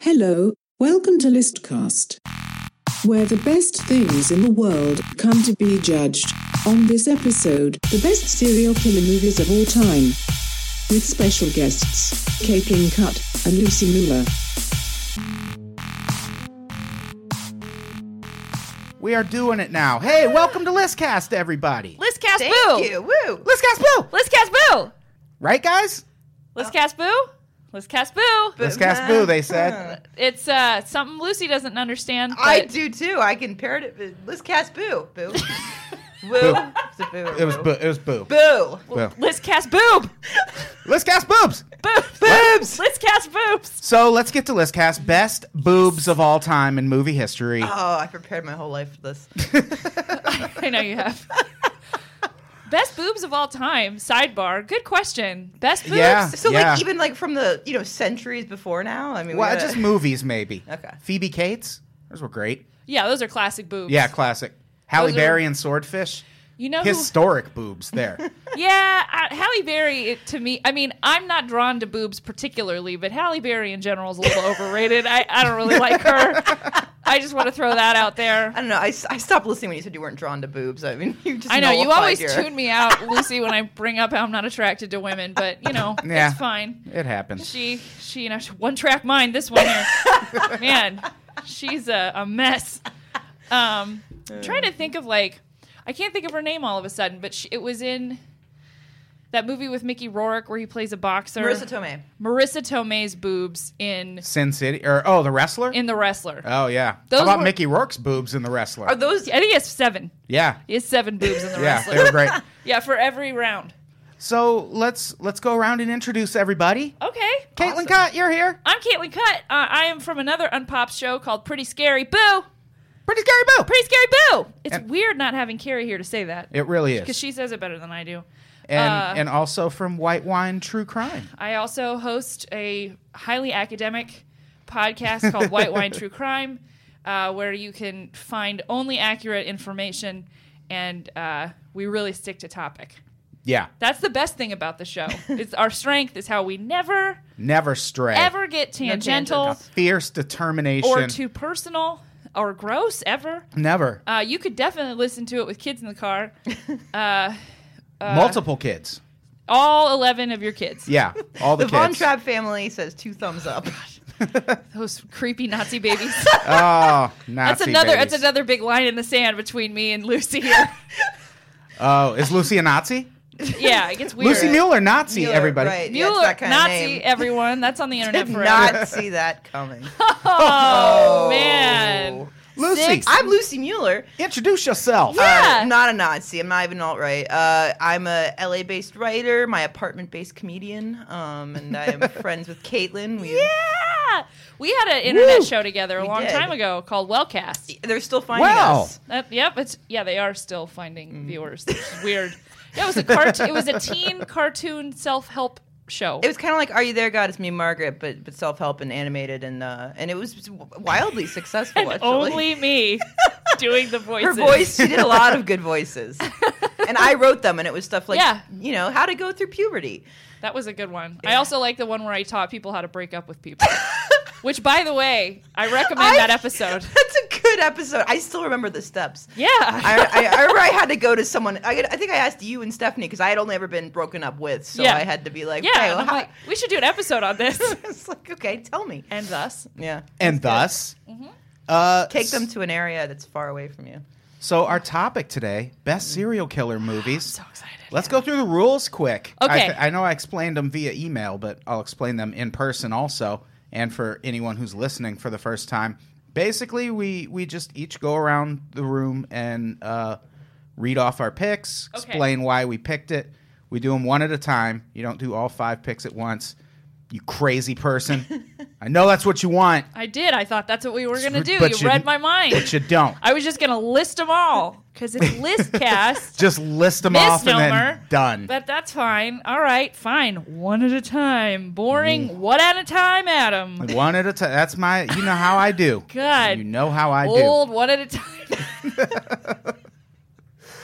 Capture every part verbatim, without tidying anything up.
Hello, welcome to Listcast, where the best things in the world come to be judged. On this episode, the best serial killer movies of all time, with special guests, Caitlin Cutt and Lucy Mueller. We are doing it now. Hey, welcome to Listcast, everybody. Listcast Thank Boo! you. Woo! Listcast Boo! Listcast Boo! Right, guys? Listcast Boo? Listcast Boo! Listcast Boo, they said. It's uh something Lucy doesn't understand. I but- do too. I can parrot it. Let's cast Boo. Boo. Woo. It's a boo or It was woo? boo. It was Boo. Boo. Boo. Listcast Boob! Listcast Boobs! Boobs! Boobs. Listcast Boobs! So let's get to Listcast. Best boobs of all time in movie history. Oh, I prepared my whole life for this. I know you have. Best boobs of all time. Sidebar. Good question. Best boobs? Yeah. So like even like from the you know centuries before now. I mean, we Well, gotta- just movies, maybe. Okay. Phoebe Cates. Those were great. Yeah, those are classic boobs. Yeah, classic. Halle Those are- Berry and Swordfish. You know who? Historic boobs there. Yeah, uh, Halle Berry, it, to me, I mean, I'm not drawn to boobs particularly, but Halle Berry in general is a little overrated. I, I don't really like her. I just want to throw that out there. I don't know. I, I stopped listening when you said you weren't drawn to boobs. I mean, you just I know, you nullified always your- tune me out, Lucy, when I bring up how I'm not attracted to women, but, you know, Yeah. it's fine. It happens. She, she, you know, one-track mind, this one here. Man, she's a, a mess. Um, I'm trying to think of, like, I can't think of her name all of a sudden, but she, it was in that movie with Mickey Rourke where he plays a boxer. Marissa Tomei. Marissa Tomei's boobs in Sin City. Or, oh, The Wrestler? in The Wrestler. oh, yeah. Those How about were- Mickey Rourke's boobs in The Wrestler? Are those? I think he has seven. yeah. He has seven boobs in The Yeah, Wrestler. they were great. Yeah, for every round. So let's let's go around and introduce everybody. Okay. Caitlin Awesome. Cutt, you're here. I'm Caitlin Cutt. Uh, I am from another Unpopped show called Pretty Scary Boo. Pretty scary boo. Pretty Scary Boo. It's And- weird not having Carrie here to say that. It really Because is. she says it better than I do. And uh, and also from White Wine True Crime. I also host a highly academic podcast called White Wine True Crime, uh, where you can find only accurate information, and uh, we really stick to topic. Yeah. That's the best thing about the show. It's our strength is how we never, Never stray. ever get tangential tangents. Fierce determination. or too personal or gross ever. Never. Uh, you could definitely listen to it with kids in the car. Uh, Multiple kids. all eleven of your kids. Yeah. All the, The Von kids. Trapp family says two thumbs up. Those creepy Nazi babies. Oh, Nazi That's another. babies. That's another big line in the sand between me and Lucy here. Oh, is Lucy a Nazi? Yeah, it gets weird. Lucy Mueller, Nazi, Mueller, everybody. right. Yeah, it's Mueller, that kind of Nazi, name. everyone. That's on the internet Did forever. not see that coming. Oh, man. Lucy, Six- I'm Lucy Mueller. introduce yourself. Yeah. Uh, not a Nazi. I'm not even alt-right. Uh, I'm a L A-based writer, my apartment-based comedian, um, and I am friends with Caitlin. We, Yeah. We had an internet Woo. show together a We long did. time ago called Wellcast. They're still finding Wow. us. Uh, yep, it's yeah, they are still finding viewers. It's weird. Yeah, it was a cart- it was a teen cartoon self-help show. It was kind of like Are You There, God? It's Me, Margaret, but but self-help and animated, and uh, and it was wildly successful, and actually. only me doing the voices. Her voice, she did a lot of good voices. And I wrote them, and it was stuff like, Yeah. you know, how to go through puberty. That was a good one. I also like the one where I taught people how to break up with people. Which, by the way, I recommend I- that episode. That's a good episode. I still remember the steps. Yeah. I, I, I remember I had to go to someone. I, I think I asked you and Stephanie because I had only ever been broken up with, so Yeah. I had to be like, yeah. "Hey, and well, I'm how-" like, we should do an episode on this. it's like, okay, tell me. And thus. Yeah, And thus, Mm-hmm. uh, take them to an area that's far away from you. So our topic today, best serial killer movies. So excited. Let's go through the rules quick. Okay. I, th- I know I explained them via email, but I'll explain them in person also, and for anyone who's listening for the first time. Basically, we, we just each go around the room and uh, read off our picks, Okay. explain why we picked it. We do them one at a time. You don't do all five picks at once. You crazy person. I know that's what you want, I did. I thought that's what we were going to do. But You you- read my mind. but you don't. I was just going to list them all because it's Listcast. Just list them off and Misnomer. then done. But that's fine. All right, fine. One at a time. Boring. One at a time, Adam. One at a time. That's my, you know how I do. God. You know how I Old one at a time. do.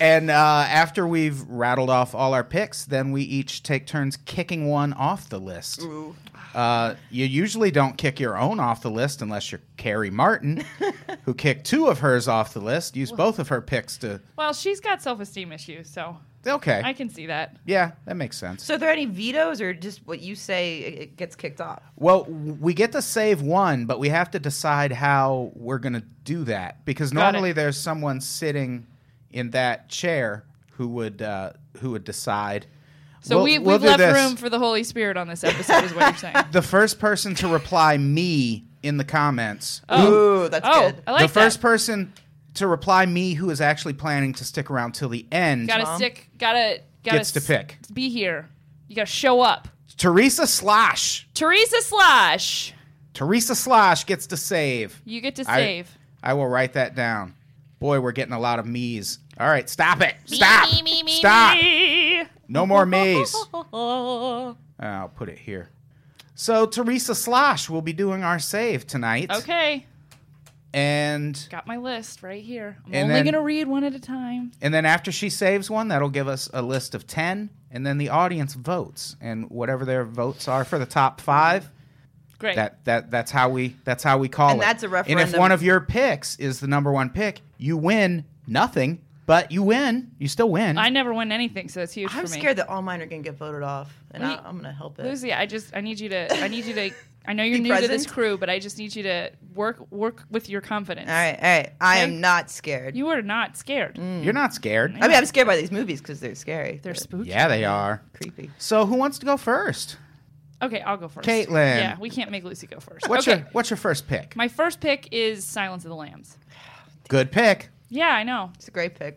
And uh, after we've rattled off all our picks, then we each take turns kicking one off the list. Ooh. Uh, you usually don't kick your own off the list unless you're Carrie Martin, who kicked two of hers off the list. Used both of her picks to... Well, she's got self-esteem issues, so Okay. I can see that. Yeah, that makes sense. So are there any vetoes or just what you say it gets kicked off? Well, we get to save one, but we have to decide how we're going to do that. Because Got normally it. there's someone sitting in that chair who would uh, who would decide. So We'll- we, we'll we've do left this. room for the Holy Spirit on this episode, is what you're saying. The first person to reply me in the comments. Ooh, that's Oh, good. I like the first that. person to reply me who is actually planning to stick around till the end Gotta Mom. stick, gotta, gotta gets to s- pick. be here. You gotta show up. Teresa Slosh. Teresa Slash, Teresa Slosh gets to save. you get to I- save. I will write that down. Boy, we're getting a lot of me's. All right, stop it. Stop. Me, me, me, Stop. me. No more me's. I'll put it here. So Teresa Slosh will be doing our save tonight. Okay, And got my list right here. I'm And only then- gonna read one at a time. and then after she saves one, that'll give us a list of ten, and then the audience votes. And whatever their votes are for the top five, Great. that that that's how we that's how we call And it. that's a And if referendum. one of your picks is the number one pick, you win nothing, but you win. You still win. I never win anything, so it's huge I'm for me. scared that all mine are going to get voted off, and Well, I, I'm going to help it. Lucy, I just I need you to I need you to I know you're Be new to this present? crew, but I just need you to work work with your confidence. All right, all right. I Okay. am not scared. You are not scared. You're not scared. I mean, I'm scared by these movies because they're scary. They're They're spooky. Yeah, they are. creepy. So who wants to go first? Okay, I'll go first. Caitlin. Yeah, we can't make Lucy go first. What's okay. your What's your first pick? My first pick is Silence of the Lambs. Good pick. Yeah, I know. It's a great pick.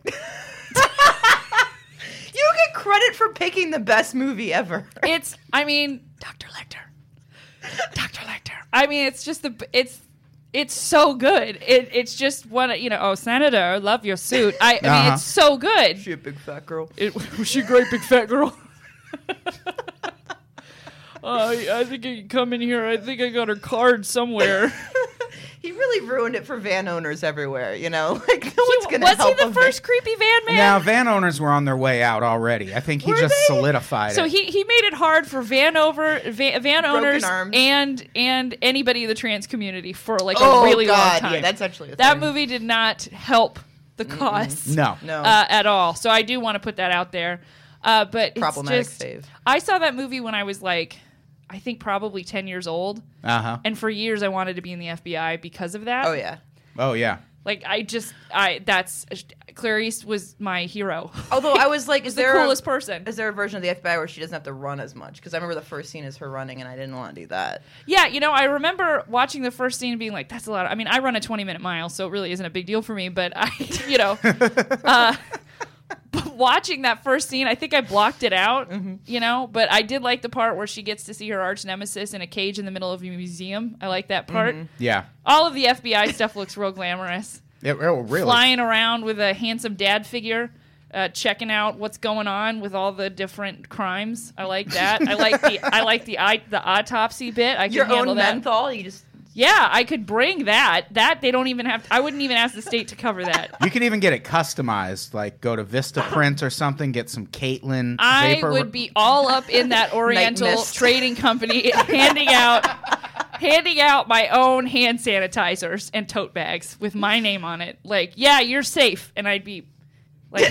You get credit for picking the best movie ever. It's I mean, Doctor Lecter. Doctor Lecter. I mean, it's just the it's it's so good. It it's just one, you know, oh, Senator, love your suit. I, I mean, Uh-huh. it's so good. She a big fat girl. It, was she a great big fat girl? Uh, I think I can come in here. I think I got her card somewhere. He really ruined it for van owners everywhere. You know, like no one's He- gonna was help he the a first creepy van man? Now van owners were on their way out already. I think he Were just they? solidified So it. he, he made it hard for van over van, van Broken owners arms. and and anybody in the trans community for like Oh, a really long God, time. yeah, that's actually a that thing. movie did not help the cause no. No. uh, at all. So I do want to put that out there. Uh, but it's Problematic just, save. I saw that movie when I was like, I think probably ten years old, Uh huh. and for years I wanted to be in the F B I because of that. Oh yeah. Oh yeah. Like I just I that's Clarice was my hero. Although I was like, is the there coolest a, person. Is there a version of the F B I where she doesn't have to run as much? Because I remember the first scene is her running, and I didn't want to do that. Yeah, you know, I remember watching the first scene and being like, that's a lot. Of, I mean, I run a twenty minute mile, so it really isn't a big deal for me, but I, you know, uh, but watching that first scene, I think I blocked it out, you know, but I did like the part where she gets to see her arch nemesis in a cage in the middle of a museum. I like that part. Yeah. All of the F B I stuff looks real glamorous. It, oh, really. Flying around with a handsome dad figure. Uh, checking out what's going on with all the different crimes. I like that. I like the I like the I, the autopsy bit. I can Your handle own that. menthol, you just Yeah, I could bring that. That they don't even have. I wouldn't even ask the state to cover that. You can even get it customized. Like go to Vistaprint or something. Get some Caitlin. I vapor. would be all up in that Oriental mist. trading company, handing out, handing out my own hand sanitizers and tote bags with my name on it. Like, yeah, you're safe, and I'd be like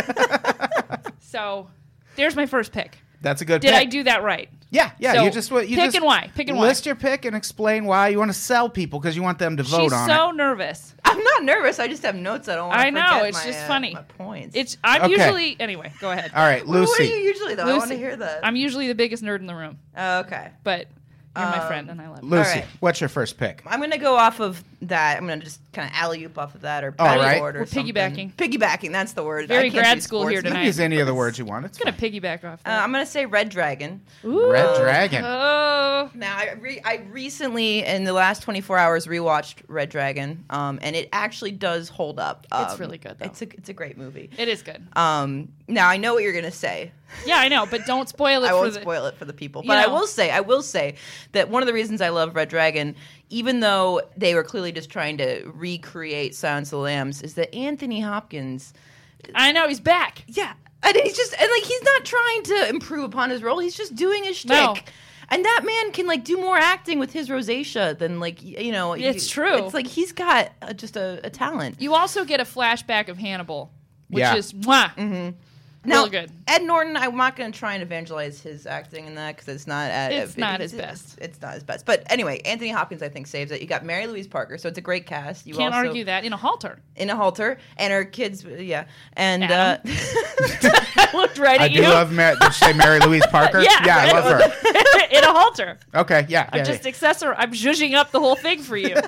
that. So, there's my first pick. That's a good. Did pick. I do that right? Yeah, yeah. So, you just what you pick just and why. Pick and why. list your pick and explain why you want to sell people because you want them to vote She's on so it. nervous. I'm not nervous. I just have notes. I don't want to I know, forget it's my, just uh, funny. my points. It's I'm Okay. usually anyway. Go ahead. All right, Well, what are you Lucy. usually though? I want to Lucy. hear that. I'm usually the biggest nerd in the room, Oh, okay. but you're my Um, friend and I love you. Lucy, All right. what's your first pick? I'm gonna go off of that. I'm gonna just kind of alley oop off of that or All right. backboard or We're something. piggybacking. Piggybacking. That's the word. Very I can't grad do school sports. here You can tonight. use any of the words you want. It's I'm gonna fine. piggyback off. Uh, That. I'm gonna say Red Dragon. Ooh. Red Dragon. Oh, Now, I, re- I recently, in the last twenty-four hours, rewatched Red Dragon, um, and it actually does hold up. Um, It's really good, though. It's a it's a great movie. it is good. Um, now I know what you're gonna say. Yeah, I know, but don't spoil it I for won't the. spoil it for the people, You but I know. will say, I will say that one of the reasons I love Red Dragon, even though they were clearly just trying to recreate Silence of the Lambs, is that Anthony Hopkins I know he's back. Yeah, and he's just and like he's not trying to improve upon his role. He's just doing his shtick. No. And that man can like do more acting with his rosacea than like y- you know. It's he- true. It's like he's got uh, just a, a talent. You also get a flashback of Hannibal, which Yeah. is mwah, Mm-hmm. Now, real good. Ed Norton, I'm not going to try and evangelize his acting in that because it's not. At, It's it- not it's, his best. It's, it's not his best. But anyway, Anthony Hopkins, I think, saves it. You got Mary Louise Parker, so it's a great cast. You Can't also, argue that in a halter. in a halter, and her kids, yeah, and uh, Adam. I looked right I at do you. love Mar- did you say Mary Louise Parker? Yeah. yeah, I love her. in a halter. Okay, yeah, I'm yeah, just yeah. accessor. I'm zhuzhing up the whole thing for you,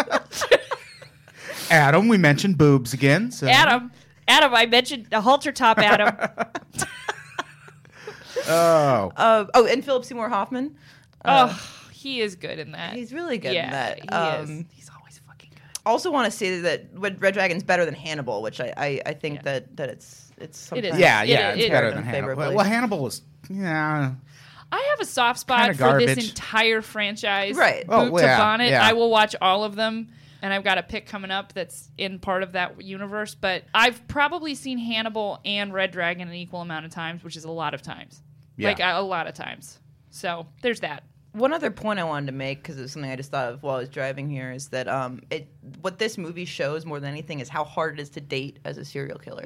Adam. We mentioned boobs again. So. Adam. Adam, I mentioned a halter top, Adam. Oh, uh, oh, and Philip Seymour Hoffman. Oh, he is good in that. He's really good yeah, in that. he Um, is. He's always fucking good. Also, want to say that Red Red Dragon's better than Hannibal, which I I, I think Yeah. that that it's it's It is. sometimes yeah, It- yeah. it- it's it- better it- than Hannibal. favorably. Well, Hannibal was yeah. I have a soft spot Kinda for this garbage. entire franchise. Right. Boot Oh, well, to yeah, bonnet. yeah. I will watch all of them, and I've got a pick coming up that's in part of that universe. But I've probably seen Hannibal and Red Dragon an equal amount of times, which is a lot of times. Yeah. Like, a, a lot of times. So, there's that. One other point I wanted to make, because it's something I just thought of while I was driving here, is that um, it what this movie shows more than anything is how hard it is to date as a serial killer.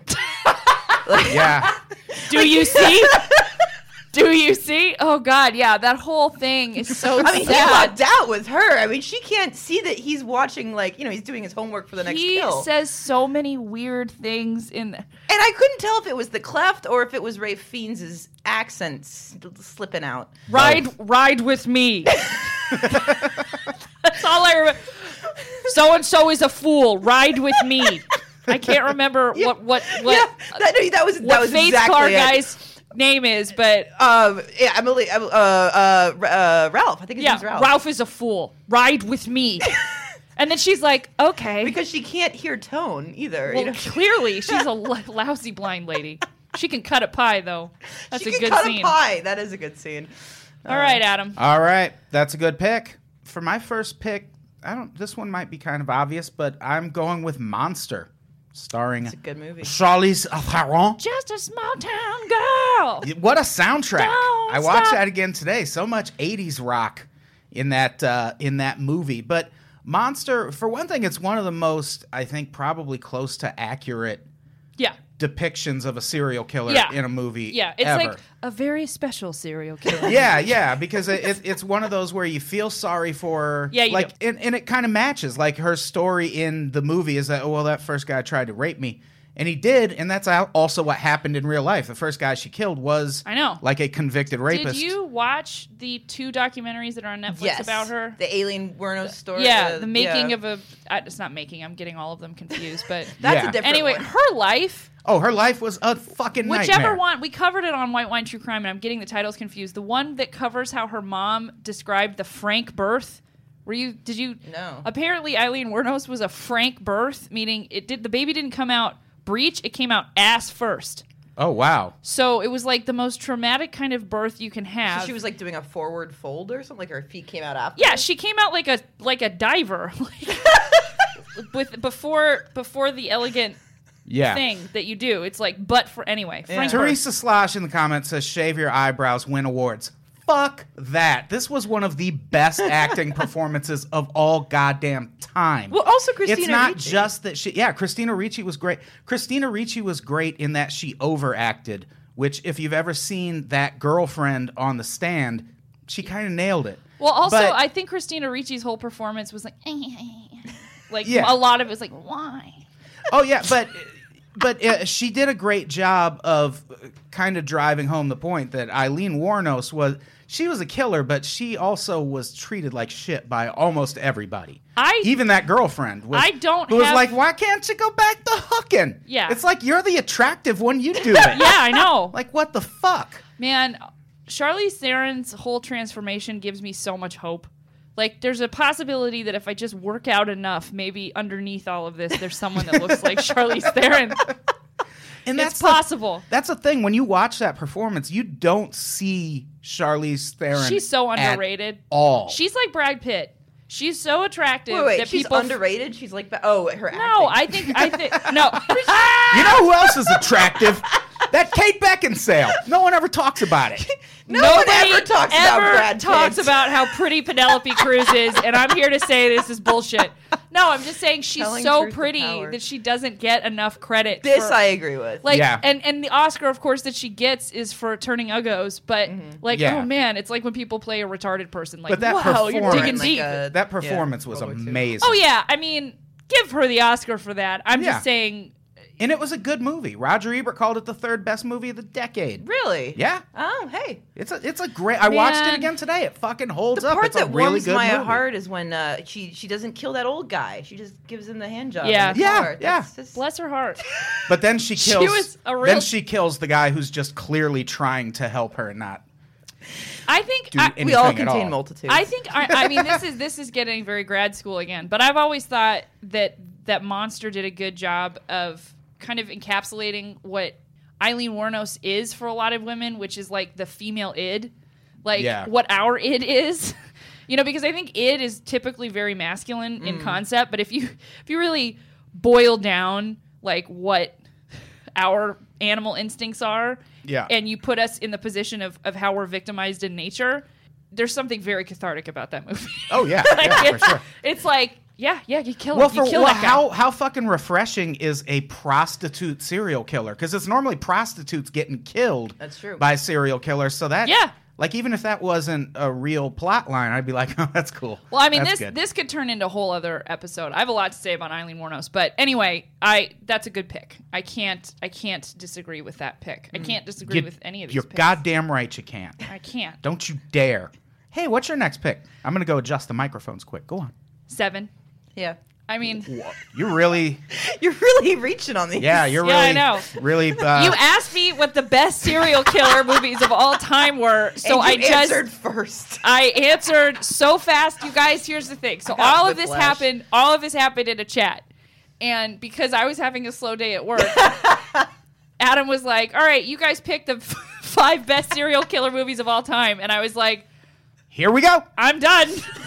Yeah. Do you see? Do you see? Oh, God, yeah. That whole thing is so I mean, he sad. lucked out with her. I mean, she can't see that he's watching, like, you know, he's doing his homework for the next He kill. says so many weird things in there. And I couldn't tell if it was the cleft or if it was Ray Fiennes' accent s- slipping out. Ride, ride with me. That's all I remember. So and so is a fool. Ride with me. I can't remember what what what yeah, that, no, that was what that was Faith's exactly car it. guy's name is, but Um, yeah, Emily, uh, uh, uh, Ralph. I think his yeah, name's Ralph. Ralph is a fool. Ride with me. And then she's like, okay, Because she can't hear tone either. well, you know? clearly she's a l- lousy blind lady. She can cut a pie though. That's she a can good cut scene. a pie. That is a good scene. All right, Adam. All right, that's a good pick. For my first pick, I don't. This one might be kind of obvious, but I'm going with Monster, starring It's a good movie. Charlize Theron. Just a small town girl. What a soundtrack! Don't I watched stop. that again today. So much eighties rock in that uh, in that movie. But Monster, for one thing, it's one of the most, I think, probably close to accurate Yeah. depictions of a serial killer Yeah. in a movie. Yeah, it's ever. like a very special serial killer. Yeah, yeah, because it, it, it's one of those where you feel sorry for her. Yeah, you like, do. And, and it kind of matches. Like, her story in the movie is that, oh, well, that first guy tried to rape me. And he did, and that's al- also what happened in real life. The first guy she killed was I know. like a convicted rapist. Did you watch the two documentaries that are on Netflix Yes. about her? The Aileen Wuornos story. Yeah, uh, the making yeah. of a. I, it's not making. I'm getting all of them confused, but That's Yeah. a different anyway, one. her life. Oh, her life was a fucking Whichever nightmare. one we covered it on White Wine True Crime, and I'm getting the titles confused. The one that covers how her mom described the frank birth. Were you? Did you? No. Apparently, Eileen Wuornos was a frank birth, meaning it did. The baby didn't come out breech; it came out ass first. Oh, wow. So it was like the most traumatic kind of birth you can have. So she was like doing a forward fold or something. Like her feet came out after. Yeah, she came out like a like a diver, like, with before before the elegant Yeah. thing that you do. It's like, but for anyway, Frank Bird. Teresa Slosh in the comments says, shave your eyebrows, win awards. Fuck that. This was one of the best acting performances of all goddamn time. Well, also Christina It's not Ricci. just that she... Yeah, Christina Ricci was great. Christina Ricci was great in that she overacted, which if you've ever seen that girlfriend on the stand, she kind of nailed it. Well, also, But- I think Christina Ricci's whole performance was like, like Yeah. a lot of it was like, why? Oh, yeah, but... But uh, she did a great job of kind of driving home the point that Eileen Wuornos was... She was a killer, but she also was treated like shit by almost everybody. I- Even that girlfriend was, I don't who was have- like, why can't you go back to hooking? Yeah. It's like, you're the attractive one, you do it. Yeah, I know. Like, what the fuck? Man, Charlize Theron's whole transformation gives me so much hope. Like, there's a possibility that if I just work out enough, maybe underneath all of this, there's someone that looks like Charlize Theron. And It's that's the- possible. that's the thing. When you watch that performance, you don't see Charlize Theron She's so at underrated. all. She's like Brad Pitt. She's so attractive Wait, wait, that she's people underrated. She's like, oh, her. No, acting. I think I think no. You know who else is attractive? That Kate Beckinsale. No one ever talks about it. No Nobody one ever talks about ever Brad Pitt. talks about how pretty Penelope Cruz is, and I'm here to say this is bullshit. No, I'm just saying she's Telling so truth to pretty power. that she doesn't get enough credit. This for, I agree with. like, Yeah. and and the Oscar, of course, that she gets is for turning uggos. But like, Yeah. oh man, it's like when people play a retarded person. Like, But that wow, you're performance- digging Like deep. a- That performance yeah, was World War Two. amazing. Oh yeah, I mean, give her the Oscar for that. I'm Yeah. just saying. And it was a good movie. Roger Ebert called it the third best movie of the decade. Really? Yeah. Oh, hey. It's a it's a great. I watched it Man. again today. It fucking holds The up. part It's a that really warms good my movie. heart is when uh, she she doesn't kill that old guy. She just gives him the hand job. Yeah. in the Yeah, car. yeah. That's just- Bless her heart. But then she She kills. was a real- Then she kills the guy who's just clearly trying to help her, not I think do I, anything we all at contain all. multitudes. I think I, I mean this is this is getting very grad school again, but I've always thought that that Monster did a good job of kind of encapsulating what Eileen Wuornos is for a lot of women, which is like the female id, like Yeah. what our id is. You know, because I think id is typically very masculine in concept, but if you if you really boil down like what our animal instincts are, Yeah. and you put us in the position of, of how we're victimized in nature, there's something very cathartic about that movie. Oh yeah, Like, yeah, for it's, sure. it's like, yeah, yeah, you kill Well, him. You for kill well, that guy. how how fucking refreshing is a prostitute serial killer? Because it's normally prostitutes getting killed. That's true. By serial killers. So that Yeah. like even if that wasn't a real plot line, I'd be like, oh, that's cool. Well, I mean, That's this good. this could turn into a whole other episode. I have a lot to say about Eileen Wuornos, but anyway, I that's a good pick. I can't I can't disagree with that pick. I can't disagree You- with any of these You're picks. goddamn right you can't. I can't. Don't you dare. Hey, what's your next pick? I'm gonna go adjust the microphones quick. Go on. Seven. yeah. I mean, You're really, You're really reaching on these. yeah, you're Yeah, I really, know. really. Uh, you asked me what the best serial killer movies of all time were, so And I you just answered first. I answered so fast, you guys. Here's the thing. So I got all of this whiplash. happened. All of this happened in a chat, and because I was having a slow day at work, Adam was like, "All right, you guys pick the f- five best serial killer movies of all time," and I was like, here we go. "I'm done."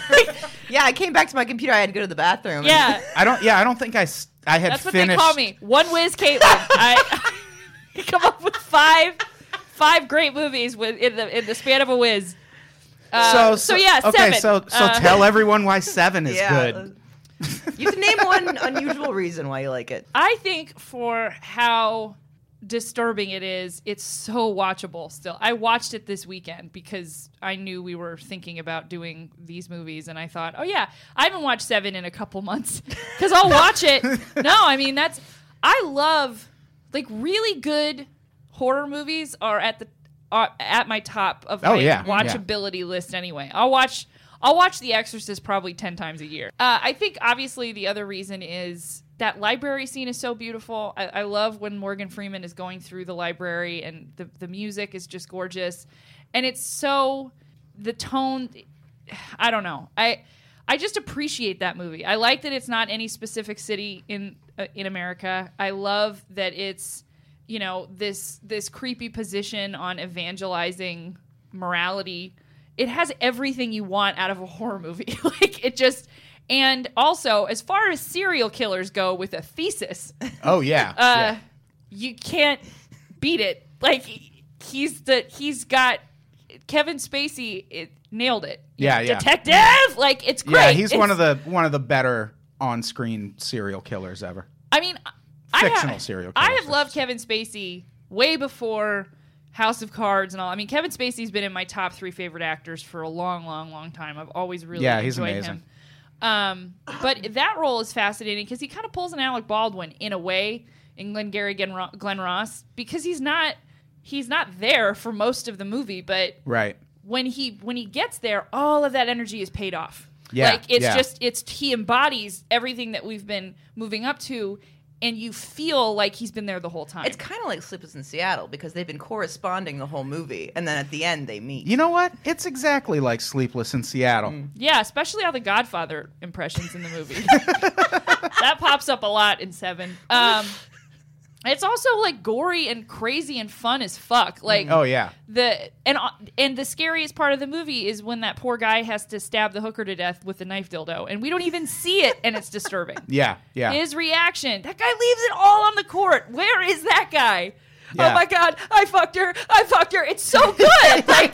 Yeah, I came back to my computer. I had to go to the bathroom. and- yeah, I don't. Yeah, I don't think I. s- I had that's what finished. they call me. One whiz, Caitlin. I, I come up with five, five great movies with in the in the span of a whiz. Uh, So, so yeah, okay. seven. So, so Uh, tell everyone why seven is Yeah. good. You can name one unusual reason why you like it. I think for how disturbing it is, it's so watchable still. I watched it this weekend because I knew we were thinking about doing these movies, and I thought, oh yeah, I haven't watched Seven in a couple months because I'll watch it. No, I mean, that's, I love, like, really good horror movies are at the, are at my top of Oh, my yeah. watchability list anyway. I'll watch, I'll watch The Exorcist probably ten times a year. Uh, I think obviously the other reason is that library scene is so beautiful. I, I love when Morgan Freeman is going through the library, and the, the music is just gorgeous. And it's so, the tone, I don't know. I I just appreciate that movie. I like that it's not any specific city in uh, in America. I love that it's, you know, this this creepy position on evangelizing morality. It has everything you want out of a horror movie. Like, it just... And also, as far as serial killers go with a thesis, Oh yeah. uh, yeah. you can't beat it. Like, he's the he's got Kevin Spacey it, nailed it. Yeah, yeah. Detective, like, it's great. Yeah, he's It's- one of the one of the better on-screen serial killers ever. I mean, I Fictional have, serial I killers, have I loved should say. Kevin Spacey way before House of Cards and all. I mean, Kevin Spacey's been in my top three favorite actors for a long, long, long time. I've always really Yeah, he's enjoyed amazing. him. Um, but that role is fascinating because he kind of pulls an Alec Baldwin in a way in Glengarry Glen, Ro- Glen Ross, because he's not he's not there for most of the movie, but Right. when he when he gets there, all of that energy is paid off. Yeah, like it's yeah. just it's he embodies everything that we've been moving up to, and you feel like he's been there the whole time. It's kind of like Sleepless in Seattle because they've been corresponding the whole movie, and then at the end they meet. You know what? It's exactly like Sleepless in Seattle. Mm. Yeah, especially all the Godfather impressions in the movie. That pops up a lot in Seven. Um, It's also like gory and crazy and fun as fuck. Like Oh yeah. the and and the scariest part of the movie is when that poor guy has to stab the hooker to death with the knife dildo, and we don't even see it, and it's disturbing. Yeah, yeah. His reaction. That guy leaves it all on the court. Where is that guy? Yeah. Oh my god! I fucked her. I fucked her. It's so good. Like,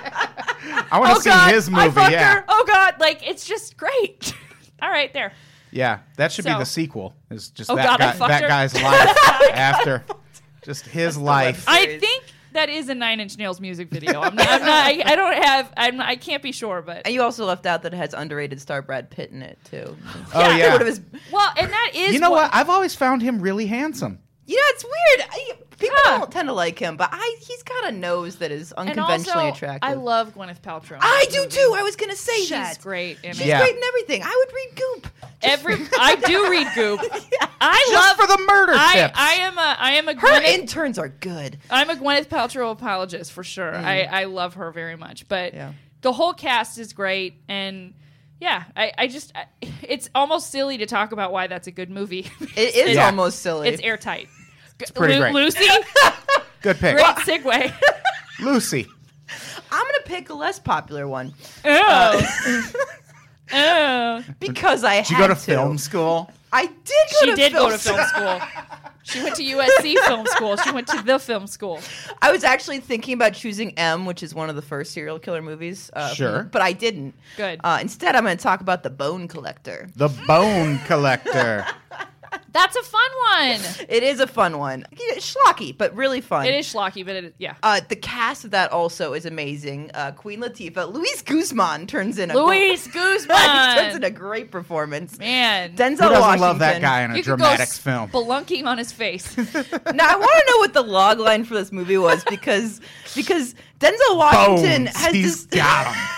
I want to oh see god, his I movie. fucked Yeah, her. Oh god! Like it's just great. All right, there. yeah. That should be So- the sequel. Is just Oh, that God, I guy, fucked that her. guy's life after, just his life. one. I Series. think that is a Nine Inch Nails music video. I'm not. I'm not I, I don't have. I'm. Not, I can't be sure, but And you also left out that it has underrated star Brad Pitt in it too. Oh, yeah. One of his- well, and that is. You know what? I've always found him really handsome. You know, it's weird. I, people Huh. don't tend to like him, but I he's got a nose that is And unconventionally also, attractive. I love Gwyneth Paltrow. in I this do movie. too. I was gonna say She's that. great. In She's it. Yeah. great in everything. I would read Goop. Every I do read Goop. I Just love for the murder I, tips. I am a I am a Her Gwyneth, interns are good. I'm a Gwyneth Paltrow apologist for sure. I, I love her very much, but Yeah. the whole cast is great, and yeah, I, I just I, it's almost silly to talk about why that's a good movie. It is Yeah. almost silly. It's airtight. It's pretty great. Lucy, Good pick, great segue. Lucy. I'm gonna pick a less popular one Oh, oh. because I Did you had go to film school? I did go She to did film go to film school. She went to U S C film school. She went to the film school. I was actually thinking about choosing M, which is one of the first serial killer movies. Uh, Sure. but I didn't. Good. Uh, instead, I'm going to talk about The Bone Collector. The Bone Collector. That's a fun one. It is a fun one. Yeah, schlocky, but really fun. It is schlocky, but it is, yeah. Uh, the cast of that also is amazing. Uh, Queen Latifah, Luis Guzman turns in a Luis he turns in Guzman. a great performance. Man. Denzel Who doesn't Washington. love that guy in a You could go dramatics film? spelunking on his face. Now I want to know what the log line for this movie was because because Denzel Washington Bones. has He's this. got him.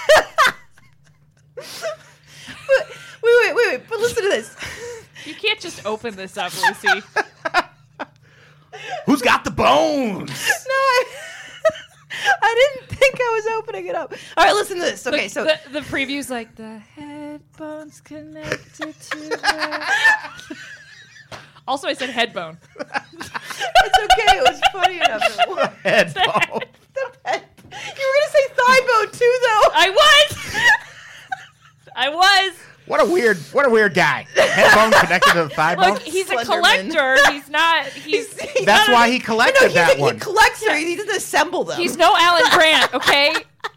But, wait, wait, wait, wait! But listen to this. You can't just open this up, Lucy. Who's got the bones? No, I, I didn't think I was opening it up. All right, listen to this. Okay, the, so the, the preview's like the head bone's connected to the. Also, I said head bone. it's okay. It was funny enough. It was. Head bone. The head- You were gonna say thigh bone too, though. I was. I was. What a weird, what a weird guy. Head bone connected to the thigh bone. Look, he's a Slenderman. collector. He's not. He's. He's That's not why a- he collected no, he's that a, one. He collects her. He doesn't assemble them. He's no Alan Grant. Okay.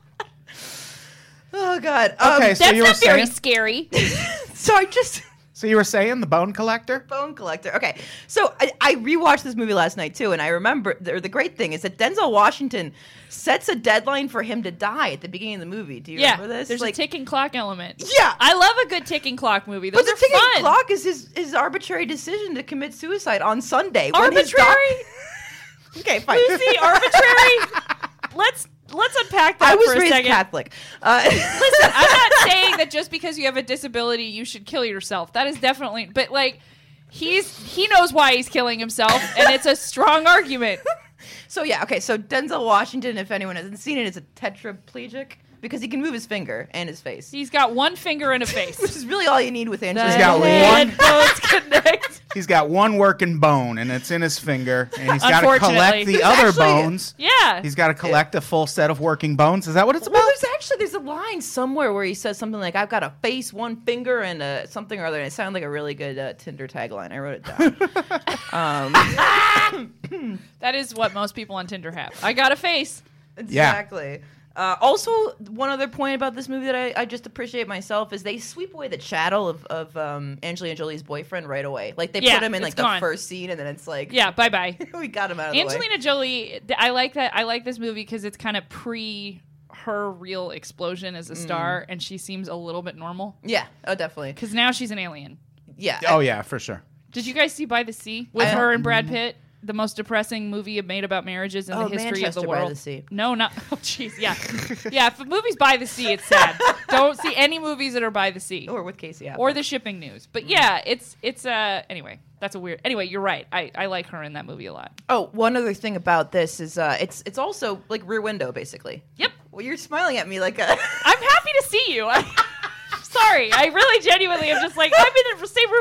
Oh God. Um, Okay, so That's you were not very saying, scary. So I just. so you were saying the Bone Collector? Bone Collector. Okay, so I, I rewatched this movie last night too, and I remember the, the great thing is that Denzel Washington sets a deadline for him to die at the beginning of the movie. Do you Yeah. remember this? There's Like, a ticking clock element. Yeah. I love a good ticking clock movie. Those but the are ticking fun. clock is his, his arbitrary decision to commit suicide on Sunday. when his Arbitrary. doc- okay, fine. Lucy, arbitrary. Let's let's unpack that I was for a raised second. Catholic. Uh, Listen, I'm not saying that just because you have a disability you should kill yourself. That is definitely, but like he's he knows why he's killing himself, and it's a strong argument. So yeah, okay. So Denzel Washington, if anyone hasn't seen it, is a tetraplegic because he can move his finger and his face, He's got one finger and a face. which is really all you need with Angela. He's got Head one- bones connect. He's got one working bone, and it's in his finger, and he's got to Unfortunately. collect the There's other actually- bones. Yeah. He's got to collect a full set of working bones. Is that what it's Well, about? there's actually there's a line somewhere where he says something like, "I've got a face, one finger, and uh, something or other." And it sounded like a really good uh, Tinder tagline. I wrote it down. um, That is what most people on Tinder have. I got a face. exactly. Uh, also, one other point about this movie that I, I just appreciate myself is they sweep away the chattel of, of um, Angelina Jolie's boyfriend right away. Like they Yeah, put him in like it's the gone. first scene, and then it's like, Yeah, bye bye. we got him out of the way. Angelina Jolie, th- I like that. I like this movie because it's kind of pre her real explosion as a star, and she seems a little bit normal. Yeah. Oh, definitely. Because now she's an alien. Yeah. Oh yeah, for sure. Did you guys see By the Sea with I- her and Brad Pitt? The most depressing movie made about marriages in Oh, the history Manchester of the by world. the Sea. No, not. Oh, jeez. Yeah, yeah. If a movie's by the sea, it's sad. Don't see any movies that are by the sea Or with Casey Affleck. or the shipping news. But yeah, it's it's uh. Anyway, that's a weird. Anyway, you're right. I I like her in that movie a lot. Oh, one other thing about this is uh, it's it's also like Rear Window, basically. Yep. Well, you're smiling at me like a. I'm happy to see you. I, sorry, I really genuinely am just like I'm in the same room as Lucy.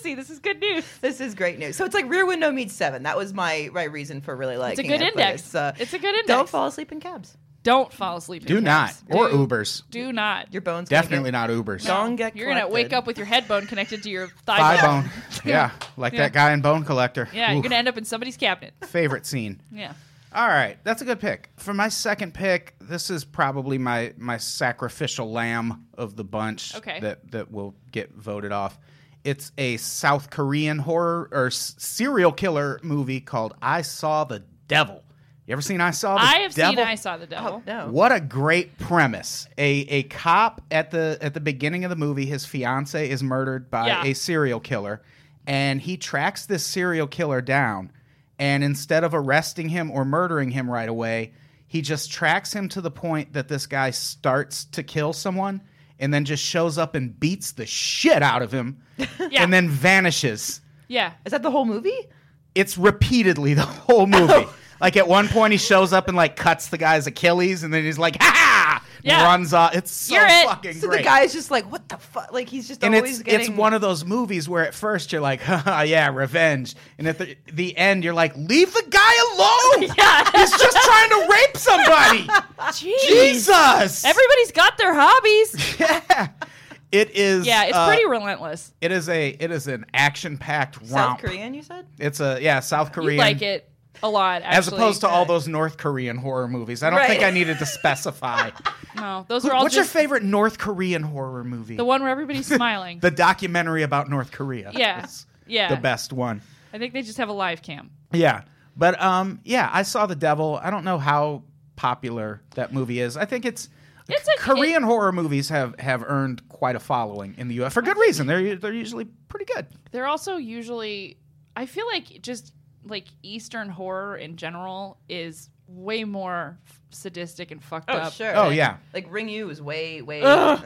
See, this is good news. This is great news. So it's like Rear Window meets Seven. That was my my reason for really liking good it. but index. It's, uh, It's a good index. Don't fall asleep in cabs. Don't fall asleep. Do in not. cabs. Or Do- Ubers. Do not. Your bones gonna Definitely get, not Ubers. Don't get You're gonna wake collected. up with your head bone connected to your thigh, Thigh bone. bone. Yeah, like Yeah. that guy in Bone Collector. Yeah, you're Oof. gonna end up in somebody's cabinet. Favorite scene. Yeah. All right, that's a good pick. For my second pick, this is probably my my sacrificial lamb of the bunch Okay. that that will get voted off. It's a South Korean horror or s- serial killer movie called I Saw the Devil. You ever seen I Saw the I have Devil? seen I Saw the Devil. Oh, no. What a great premise. A a cop at the at the beginning of the movie, his fiance is murdered by Yeah. a serial killer, and he tracks this serial killer down, and instead of arresting him or murdering him right away, he just tracks him to the point that this guy starts to kill someone and then just shows up and beats the shit out of him Yeah. and then vanishes. Yeah. Is that the whole movie? It's repeatedly the whole movie. Like at one point he shows up and like cuts the guy's Achilles and then he's like, ha ha! Yeah. Runs off. It's so You're it. fucking So great. the guy's just like, what the fuck? Like he's just and always it's getting. it's one of those movies where at first you're like, haha, yeah, revenge. And at the the end you're like, leave the guy alone. Yeah. He's just trying to rape somebody. Jeez. Jesus. Everybody's got their hobbies. yeah. It is Yeah, it's uh, pretty relentless. it is a it is an action packed romp. South Korean, you said? It's a yeah, South Korean. You like it a lot, actually. As opposed to all those North Korean horror movies. I don't Right. think I needed to specify. No, those are all What's your just favorite North Korean horror movie? the one where everybody's smiling. The documentary about North Korea. Yeah. is Yeah. The best one. I think they just have a live cam. Yeah. But um yeah, I Saw the Devil. I don't know how popular that movie is. I think it's It's a- Korean horror movies have, have earned quite a following in the U S for good reason. They're they're usually pretty good. They're also usually, I feel like just like Eastern horror in general is way more sadistic and fucked Oh, up. sure. Oh, Like- yeah. Like Ring You is way, way.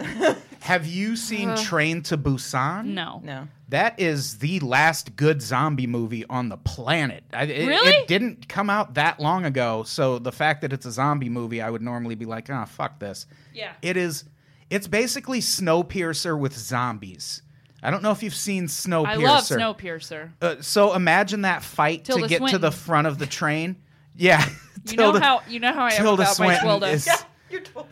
Have you seen Train to Busan? No. no. That is the last good zombie movie on the planet. I, it, Really? It didn't come out that long ago, so the fact that it's a zombie movie, I would normally be like, oh, fuck this. Yeah. It is. It's basically Snowpiercer with zombies. I don't know if you've seen Snowpiercer. I love Snowpiercer. Uh, so imagine that fight Tilda to get to Swinton. the front of the train. Yeah. You know how you know how I am Tilda about my Swinton Twilda. is- Yeah, you're twelve.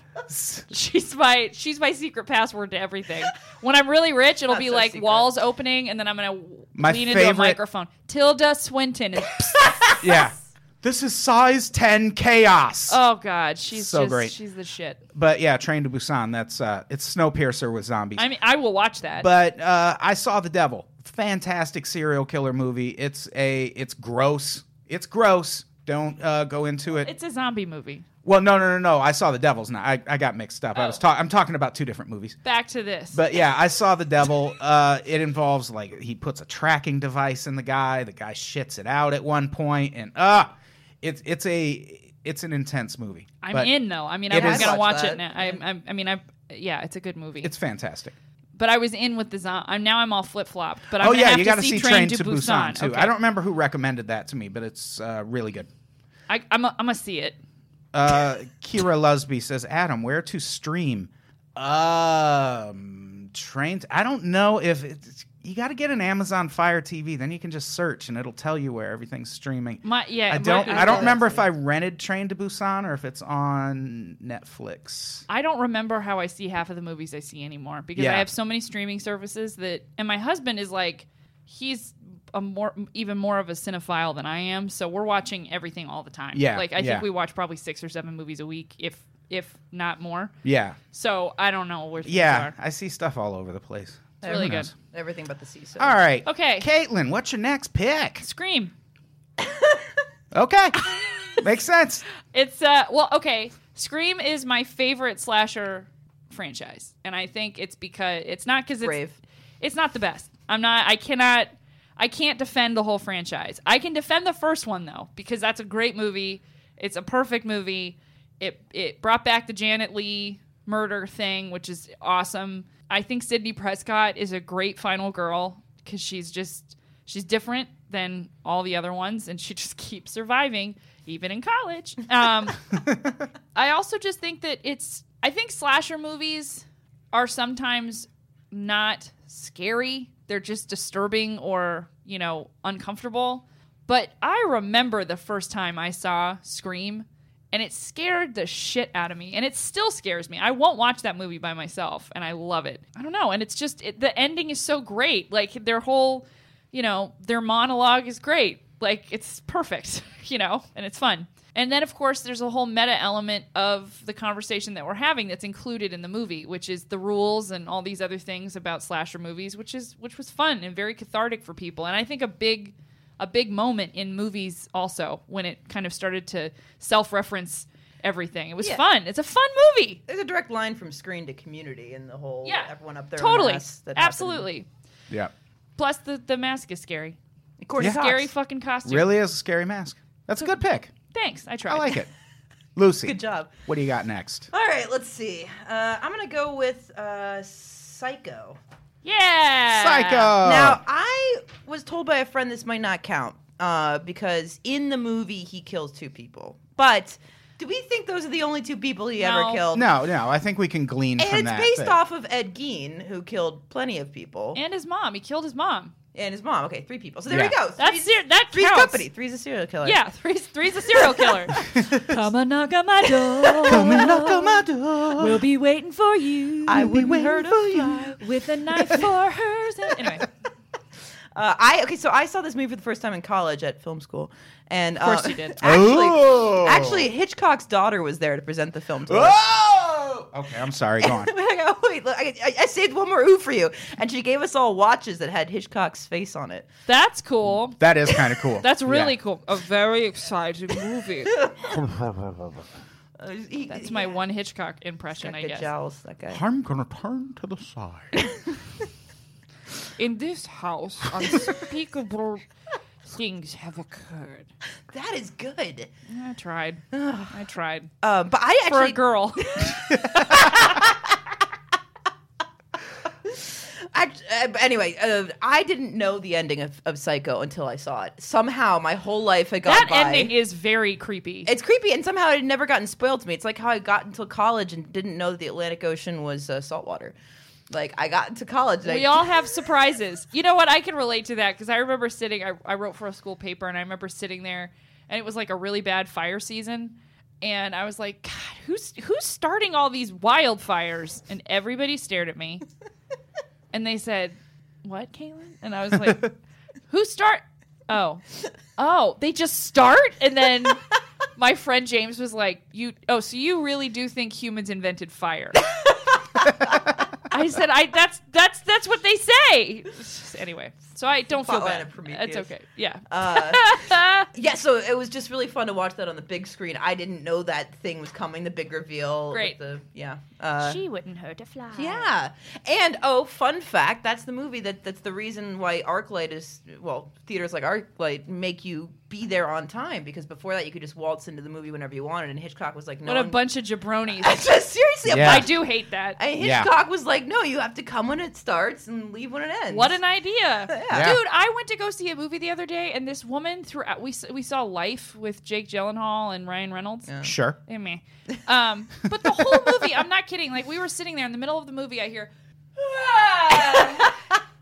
She's my she's my secret password to everything. When I'm really rich, it'll Not be so like secret. walls opening, and then I'm gonna My lean into a favorite- microphone. Tilda Swinton. And Yeah. This is size ten chaos. oh God, she's So just, great. She's the shit. But yeah, Train to Busan. That's uh, it's Snowpiercer with zombies. I mean, I will watch that. But uh, I Saw the Devil. Fantastic serial killer movie. It's a it's gross. It's gross. Don't uh, go into it. it's a zombie movie. Well, no, no, no, no. I Saw the Devil's not. I, I got mixed up. I was Oh. talking. I'm talking about two different movies. Back to this. But yeah, I Saw the Devil. Uh, it involves like he puts a tracking device in the guy. The guy shits it out at one point, and uh it's it's a it's an intense movie. I'm But in though. I mean, it I'm is- gonna Watch watch that. it now. I, I, I mean, I yeah, it's a good movie. It's fantastic. but I was in with the zombie. I'm now I'm all flip flopped. But I'm Oh gonna yeah, have you to got to see see Train, Train to to Busan, too. Okay. I don't remember who recommended that to me, but it's uh, really good. I, I'm a, I'm gonna see it. Uh, Kira Lusby says, Adam, where to stream? Um, trains. I don't know if it's, you got to get an Amazon Fire T V. Then you can just search and it'll tell you where everything's streaming. My yeah. I my- don't. I I don't saw remember that if I rented Train to Busan or if it's on Netflix. I don't remember how I see half of the movies I see anymore because Yeah. I have so many streaming services that, and my husband is like, he's a more, even more of a cinephile than I am. So we're watching everything all the time. Yeah, like I yeah. think we watch probably six or seven movies a week, if if not more. Yeah, So I don't know where things yeah. are. I see stuff all over the place. It's really Who good. knows? Everything but the sea. So. All right. Okay. Caitlin, what's your next pick? Scream. Okay, makes sense. It's uh well, okay. Scream is my favorite slasher franchise, and I think it's because it's not because it's Brave. it's not the best. I'm not. I cannot. I can't defend the whole franchise. I can defend the first one though because that's a great movie. It's a perfect movie. It it brought back the Janet Leigh murder thing, which is awesome. I think Sidney Prescott is a great final girl because she's just she's different than all the other ones, and she just keeps surviving even in college. Um, I also just think that it's. I think slasher movies are sometimes not scary. They're just disturbing or, you know, uncomfortable. But I remember the first time I saw Scream, and it scared the shit out of me. And it still scares me. I won't watch that movie by myself, and I love it. I don't know. And it's just, it, the ending is so great. Like, their whole, you know, their monologue is great. Like, it's perfect, you know, and it's fun. And then, of course, there's a whole meta element of the conversation that we're having that's included in the movie, which is the rules and all these other things about slasher movies, which is which was fun and very cathartic for people. And I think a big a big moment in movies also when it kind of started to self-reference everything. It was Yeah. fun. It's a fun movie. There's a direct line from Screen to Community and the whole Yeah, everyone up there. totally, Mess that absolutely. Yeah. Plus, the the mask is scary. Happened. Courtney Yeah. Cox. Scary fucking costume. Really is a scary mask. That's a good pick. Thanks. I tried. I like it. Lucy. Good job. What do you got next? All right, let's see. Uh, I'm gonna go with uh, Psycho. Yeah. Psycho. Now, I was told by a friend this might not count uh, because in the movie he kills two people. But do we think those are the only two people he No. ever killed? No, no. I think we can glean And from it's that. based that- off of Ed Gein, who killed plenty of people, and, And his mom. He killed his mom. his mom. Okay, three people. So there Yeah. we go. That's Three's, ser- that three's counts. company. Three's a serial killer. Yeah, three's, three's a serial killer. Come and knock on my door. Come and knock on my door. We'll be waiting for you. I wouldn't waiting hurt a for you. fly. With a knife for hers. Anyway, Uh, I okay, so I saw this movie for the first time in college at film school, and Of course uh, you did. Actually, Oh. actually, Hitchcock's daughter was there to present the film to us. Oh! Okay, I'm sorry. Go on. I go, wait, look, I, I- I saved one more ooh for you, and she gave us all watches that had Hitchcock's face on it. that's cool. That is kind of cool. That's really Yeah. cool. A very exciting movie. Uh, he- That's he- my one Hitchcock impression, got I good guess. jowls, that guy. I'm gonna turn to the side. In this house, unspeakable things have occurred. That is good. I tried. I tried. Um, but I For a actually, girl. act- uh, anyway, uh, I didn't know the ending of, of Psycho until I saw it. Somehow, my whole life had gone That by. ending is very creepy. It's creepy, and somehow it had never gotten spoiled to me. It's like how I got until college and didn't know that the Atlantic Ocean was uh, saltwater. Like, I got into college. And We I, all have surprises. You know what? I can relate to that because I remember sitting, I, I wrote for a school paper, and I remember sitting there, and it was like a really bad fire season. And I was like, God, who's who's starting all these wildfires? And everybody stared at me. And they said, What, Caitlin? And I was like, Who start? Oh. Oh, they just start? And then my friend James was like, "You oh, so you really do think humans invented fire?" I said, "I that's that's that's what they say." Anyway, so I don't feel Plotline bad. of Prometheus. It's okay. Yeah. Uh, yeah, so it was just really fun to watch that on the big screen. I didn't know that thing was coming, the big reveal. Great. With the, yeah. Uh, She wouldn't hurt a fly. yeah. And, oh, fun fact, that's the movie that that's the reason why ArcLight is, well, theaters like ArcLight make you be there on time, because before that you could just waltz into the movie whenever you wanted, and Hitchcock was like, no. What a one- bunch of jabronis. Just seriously, Yeah. I do hate that. and Yeah. Hitchcock was like, no, you have to come when it starts and leave when it ends. What an idea. Yeah. Dude, I went to go see a movie the other day, and this woman throughout we we saw Life with Jake Gyllenhaal and Ryan Reynolds. Yeah. Sure. Eh, meh. Um, but the whole movie, I'm not kidding. Like, we were sitting there in the middle of the movie, I hear, "Ah,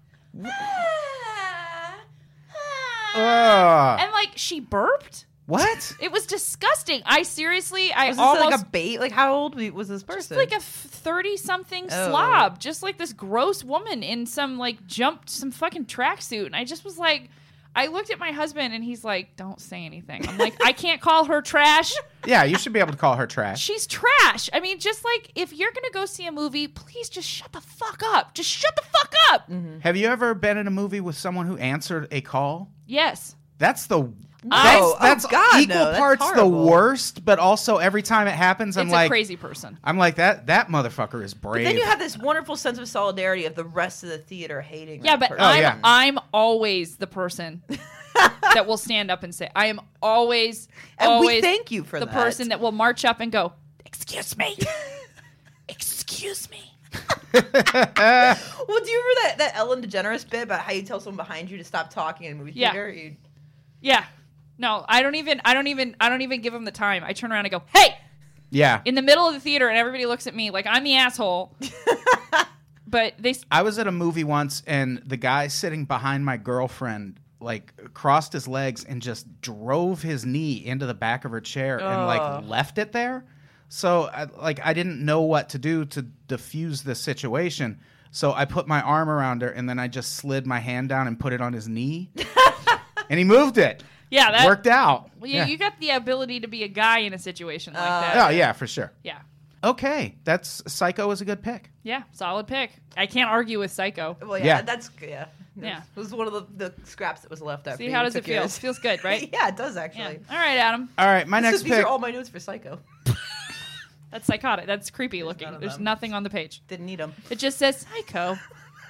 ah, ah." Ugh. and like she burped. What? It was disgusting. I seriously, I Was this almost like a bait? Like, how old was this just person? like a thirty-something Oh. slob, just like this gross woman in some like jumped some fucking tracksuit, and I just was like, I looked at my husband, and he's like, "Don't say anything." I'm like, I can't call her trash. Yeah, you should be able to call her trash. She's trash. I mean, just like if you're gonna go see a movie, please just shut the fuck up. Just shut the fuck up. Have you ever been in a movie with someone who answered a call? Yes. That's the Oh, that's, oh, that's God, equal no, that's parts the horrible. worst, but also every time it happens, I'm It's like, a crazy person. I'm like that. That motherfucker is brave. But then you have this wonderful sense of solidarity of the rest of the theater hating. Yeah, that but person. Oh, I'm yeah. I'm always the person that will stand up and say, I am always And we always thank you for the that. person that will march up and go, "Excuse me, excuse me." Well, do you remember that, that Ellen DeGeneres bit about how you tell someone behind you to stop talking in a movie Yeah. theater? You, Yeah. No, I don't even I don't even I don't even give them the time. I turn around and go, "Hey!" yeah. in the middle of the theater, and everybody looks at me like I'm the asshole. but they s- I was at a movie once, and the guy sitting behind my girlfriend like crossed his legs and just drove his knee into the back of her chair and Ugh. like left it there. So I, like I didn't know what to do to diffuse the situation. So I put my arm around her, and then I just slid my hand down and put it on his knee, and he moved it. yeah, that Worked out. Well, you, yeah. you got the ability to be a guy in a situation like Uh, that. Oh yeah, for sure. Yeah. Okay, that's Psycho was a good pick. Yeah, solid pick. I can't argue with Psycho. Well, yeah, Yeah. that's yeah. Yeah. It was one of the, the scraps that was left after. See, you how does took it feel? yours. Feels good, right? yeah, it does Yeah. actually. All right, Adam. All right, my This next is- these pick. are all my notes for Psycho. That's psychotic. That's creepy looking. none of There's them. nothing on the page. Didn't need them. It just says Psycho.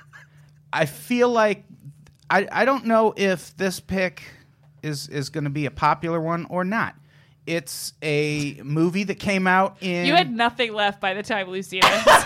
I feel like I I don't know if this pick is is going to be a popular one or not. It's a movie that came out in. You had nothing left by the time Luciana.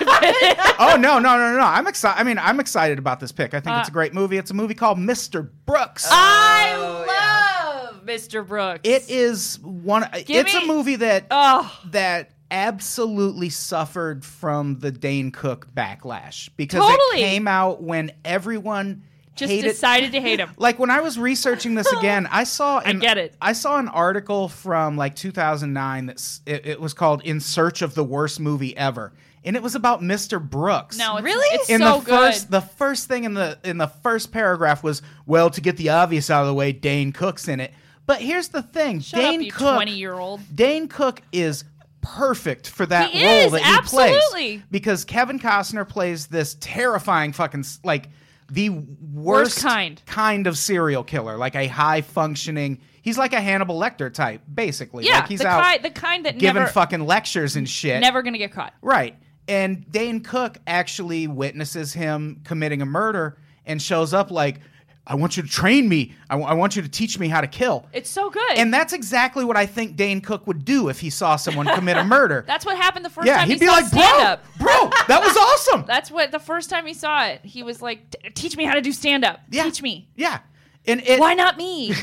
Oh no no no no! no. I'm excited. I mean, I'm excited about this pick. I think Uh, it's a great movie. It's a movie called Mister Brooks. I Oh, love Mister Brooks. It is one. Give it's me- a movie that Oh, that absolutely suffered from the Dane Cook backlash because Totally. it came out when everyone just hated. decided to hate him. Like when I was researching this again, I saw. An, get it. I saw an article from like two thousand nine that's it, it was called "In Search of the Worst Movie Ever," and it was about Mister Brooks. No, it's, Really? It's in so the good. first, the first thing in the in the first paragraph was, well, to get the obvious out of the way, Dane Cook's in it. But here's the thing, Shut Dane up, you Cook. twenty-year-old. Dane Cook is perfect for that He role is, that he absolutely. plays because Kevin Costner plays this terrifying fucking s- like the worst, Worst kind. kind of serial killer, like a high functioning. He's like a Hannibal Lecter type, basically. Yeah, like he's the out kind, the kind that giving never, fucking lectures and shit. never gonna get caught. Right. And Dane Cook actually witnesses him committing a murder and shows up like, I want you to train me. I, w- I want you to teach me how to kill. It's so good. And that's exactly what I think Dane Cook would do if he saw someone commit a murder. That's what happened the first yeah, time he'd he be saw like, stand bro, up. bro, that was awesome. That's what the first time he saw it, he was like, "T- "Teach me how to do stand up. Yeah. Teach me. Yeah. And it, Why not me?"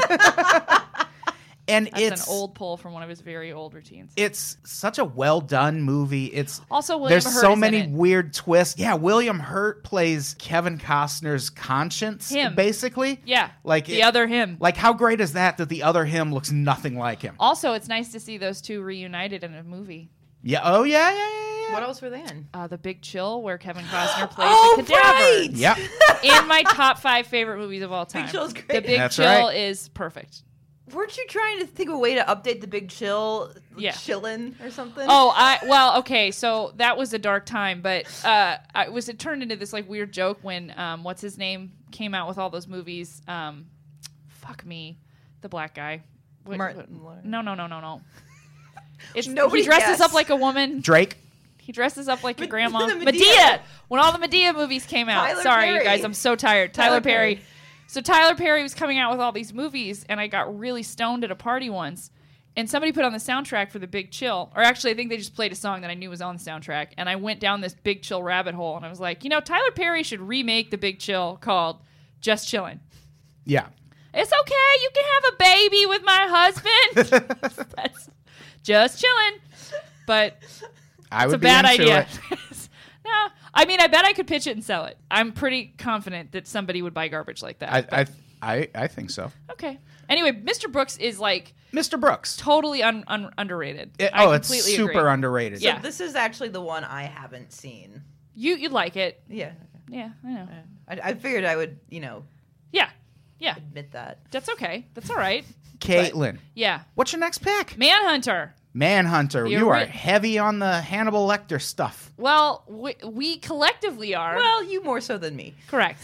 and That's it's an old pull from one of his very old routines. it's such a well done movie. It's Also, William there's Hurt so is in many it. weird twists. Yeah, William Hurt plays Kevin Costner's conscience, Him. basically. Yeah, like the it- other him. Like how great is that? That the other him looks nothing like him. Also, it's nice to see those two reunited in a movie. Yeah. Oh yeah. Yeah. Yeah. yeah. What else were they in? Uh, the Big Chill, where Kevin Costner plays Oh, the cadaver. right! Yep. In my top five favorite movies of all time. Chill's great. The Big That's Chill right. is perfect. Weren't you trying to think of a way to update the Big Chill? Yeah. Chillin' or something? Oh, I well, okay, so that was a dark time, but uh, I was it turned into this like weird joke when um, what's his name came out with all those movies. Um, fuck me, the black guy. What- Martin what- Lawrence. no, no, no, no, no. It's Nobody he dresses guessed. up like a woman. Drake. He dresses up like a Med- grandma. the Medea. Medea. When all the Medea movies came out. Tyler Sorry, you Perry. guys, I'm so tired. Tyler, Tyler Perry. Perry. So Tyler Perry was coming out with all these movies, and I got really stoned at a party once. And somebody put on the soundtrack for The Big Chill. Or actually, I think they just played a song that I knew was on the soundtrack. And I went down this Big Chill rabbit hole, and I was like, you know, Tyler Perry should remake The Big Chill called Just Chillin'. Yeah. It's okay, you can have a baby with my husband. That's just chillin'. But I it's would a be bad into idea. it. No, I mean, I bet I could pitch it and sell it. I'm pretty confident that somebody would buy garbage like that. I, but- I I I think so. okay. Anyway, Mister Brooks is like Mister Brooks. totally un- un- underrated. It- I oh, it's completely super agree. underrated. Yeah. This is actually the one I haven't seen. You you like it? Yeah. Yeah, I know. I, I figured I would, you know, Yeah, yeah. admit that. That's okay. That's all right. Caitlin, Yeah, what's your next pick? Manhunter. Manhunter. The You are ori- heavy on the Hannibal Lecter stuff. Well, we, we collectively are Well, you more so than me. correct.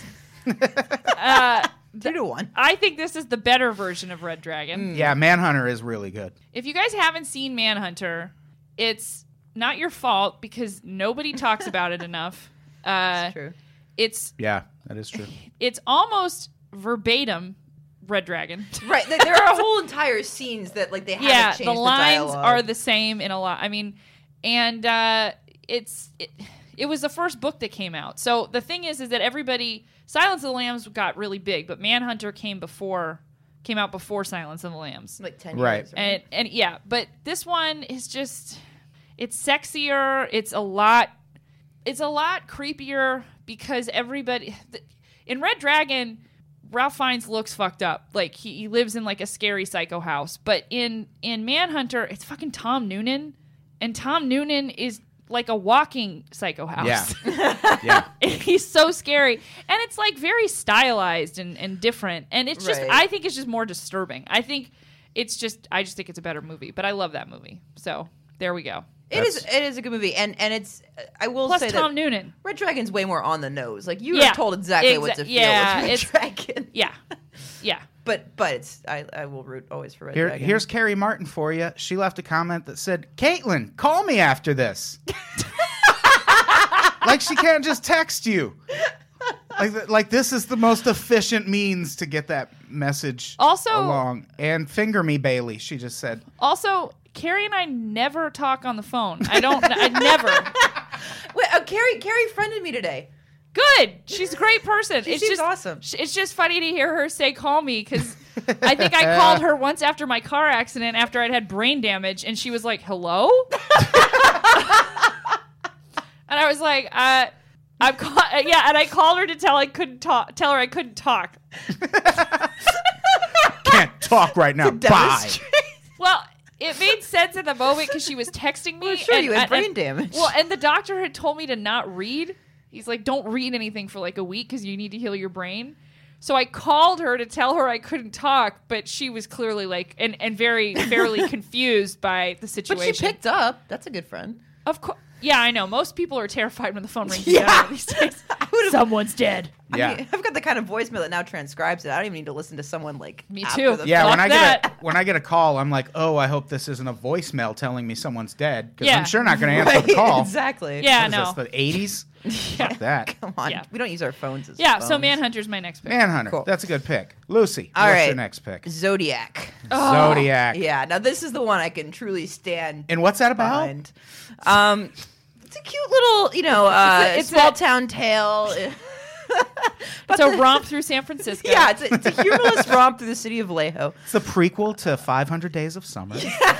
uh, Two to one. I think this is the better version of Red Dragon. Yeah, Manhunter is really good. If you guys haven't seen Manhunter, it's not your fault because nobody talks about it enough. Uh, It's true. it's Yeah, that is true. it's almost verbatim Red Dragon. Right. th- There are whole entire scenes that like they haven't Yeah, changed the lines dialogue. are the same in a lot. I mean, and uh, it's it, it was the first book that came out. So the thing is, is that everybody Silence of the Lambs got really big, but Manhunter came before came out before Silence of the Lambs. like ten Right. years. And and yeah, but this one is just it's sexier. It's a lot it's a lot creepier because everybody th- in Red Dragon, Ralph Fiennes looks fucked up. Like he, he lives in like a scary psycho house. But in in Manhunter, it's fucking Tom Noonan, and Tom Noonan is like a walking psycho house. Yeah. Yeah. He's so scary, and it's like very stylized and, and different, and it's just Right. I think it's just more disturbing. I think it's just I just think it's a better movie, but I love that movie. So there we go. It is. It is a good movie, and and it's. I will Plus say Tom that Noonan. Red Dragon's way more on the nose. Like you Yeah. are told exactly what Exa- to feel yeah, with Red it's- Dragon. Yeah, yeah. But but it's. I, I will root always for Red Here, Dragon. here's Carrie Martin for you. She left a comment that said, "Caitlin, call me after this." Like she can't just text you. Like, th- like this is the most efficient means to get that message Also- along. And finger me, Bailey. She just said, Also, Carrie and I never talk on the phone. I don't. I never. Wait, uh, Carrie Carrie friended me today. Good. She's a great person. She it's seems just awesome. It's just funny to hear her say "call me" because I think I called her once after my car accident after I'd had brain damage, and she was like, "Hello," and I was like, uh, "I'm call- yeah," and I called her to tell I couldn't talk. Tell her I couldn't talk. "Can't talk right now. Bye." Demonstrate. Well, it made sense at the moment because she was texting me. Well, sure, and, you had and- brain and- damage. Well, and the doctor had told me to not read. He's like, don't read anything for like a week because you need to heal your brain. So I called her to tell her I couldn't talk, but she was clearly like, and, and very, fairly confused by the situation. But she picked up. That's a good friend. Of course. Yeah, I know. Most people are terrified when the phone rings. Yeah. These days. would've- Someone's dead. Yeah. I mean, I've got the kind of voicemail that now transcribes it. I don't even need to listen to someone like Me after too. the Yeah, Fuck when I get that. a, when I get a call, I'm like, "Oh, I hope this isn't a voicemail telling me someone's dead," because Yeah. I'm sure not going to answer Right, the call. exactly. Yeah, What is no. this, the eighties? Fuck that. Come on. Yeah. We don't use our phones as Yeah, phones. so Manhunter's my next pick. Manhunter. Cool. That's a good pick. Lucy, All what's right. your next pick? Zodiac. Zodiac. Yeah, now this is the one I can truly stand And what's that about? behind. Um, it's a cute little, you know, uh, It's a- it's small a- town tale. It's a romp through San Francisco. Yeah, it's a, it's a humorless romp through the city of Lejo. It's the prequel to five hundred Days of Summer.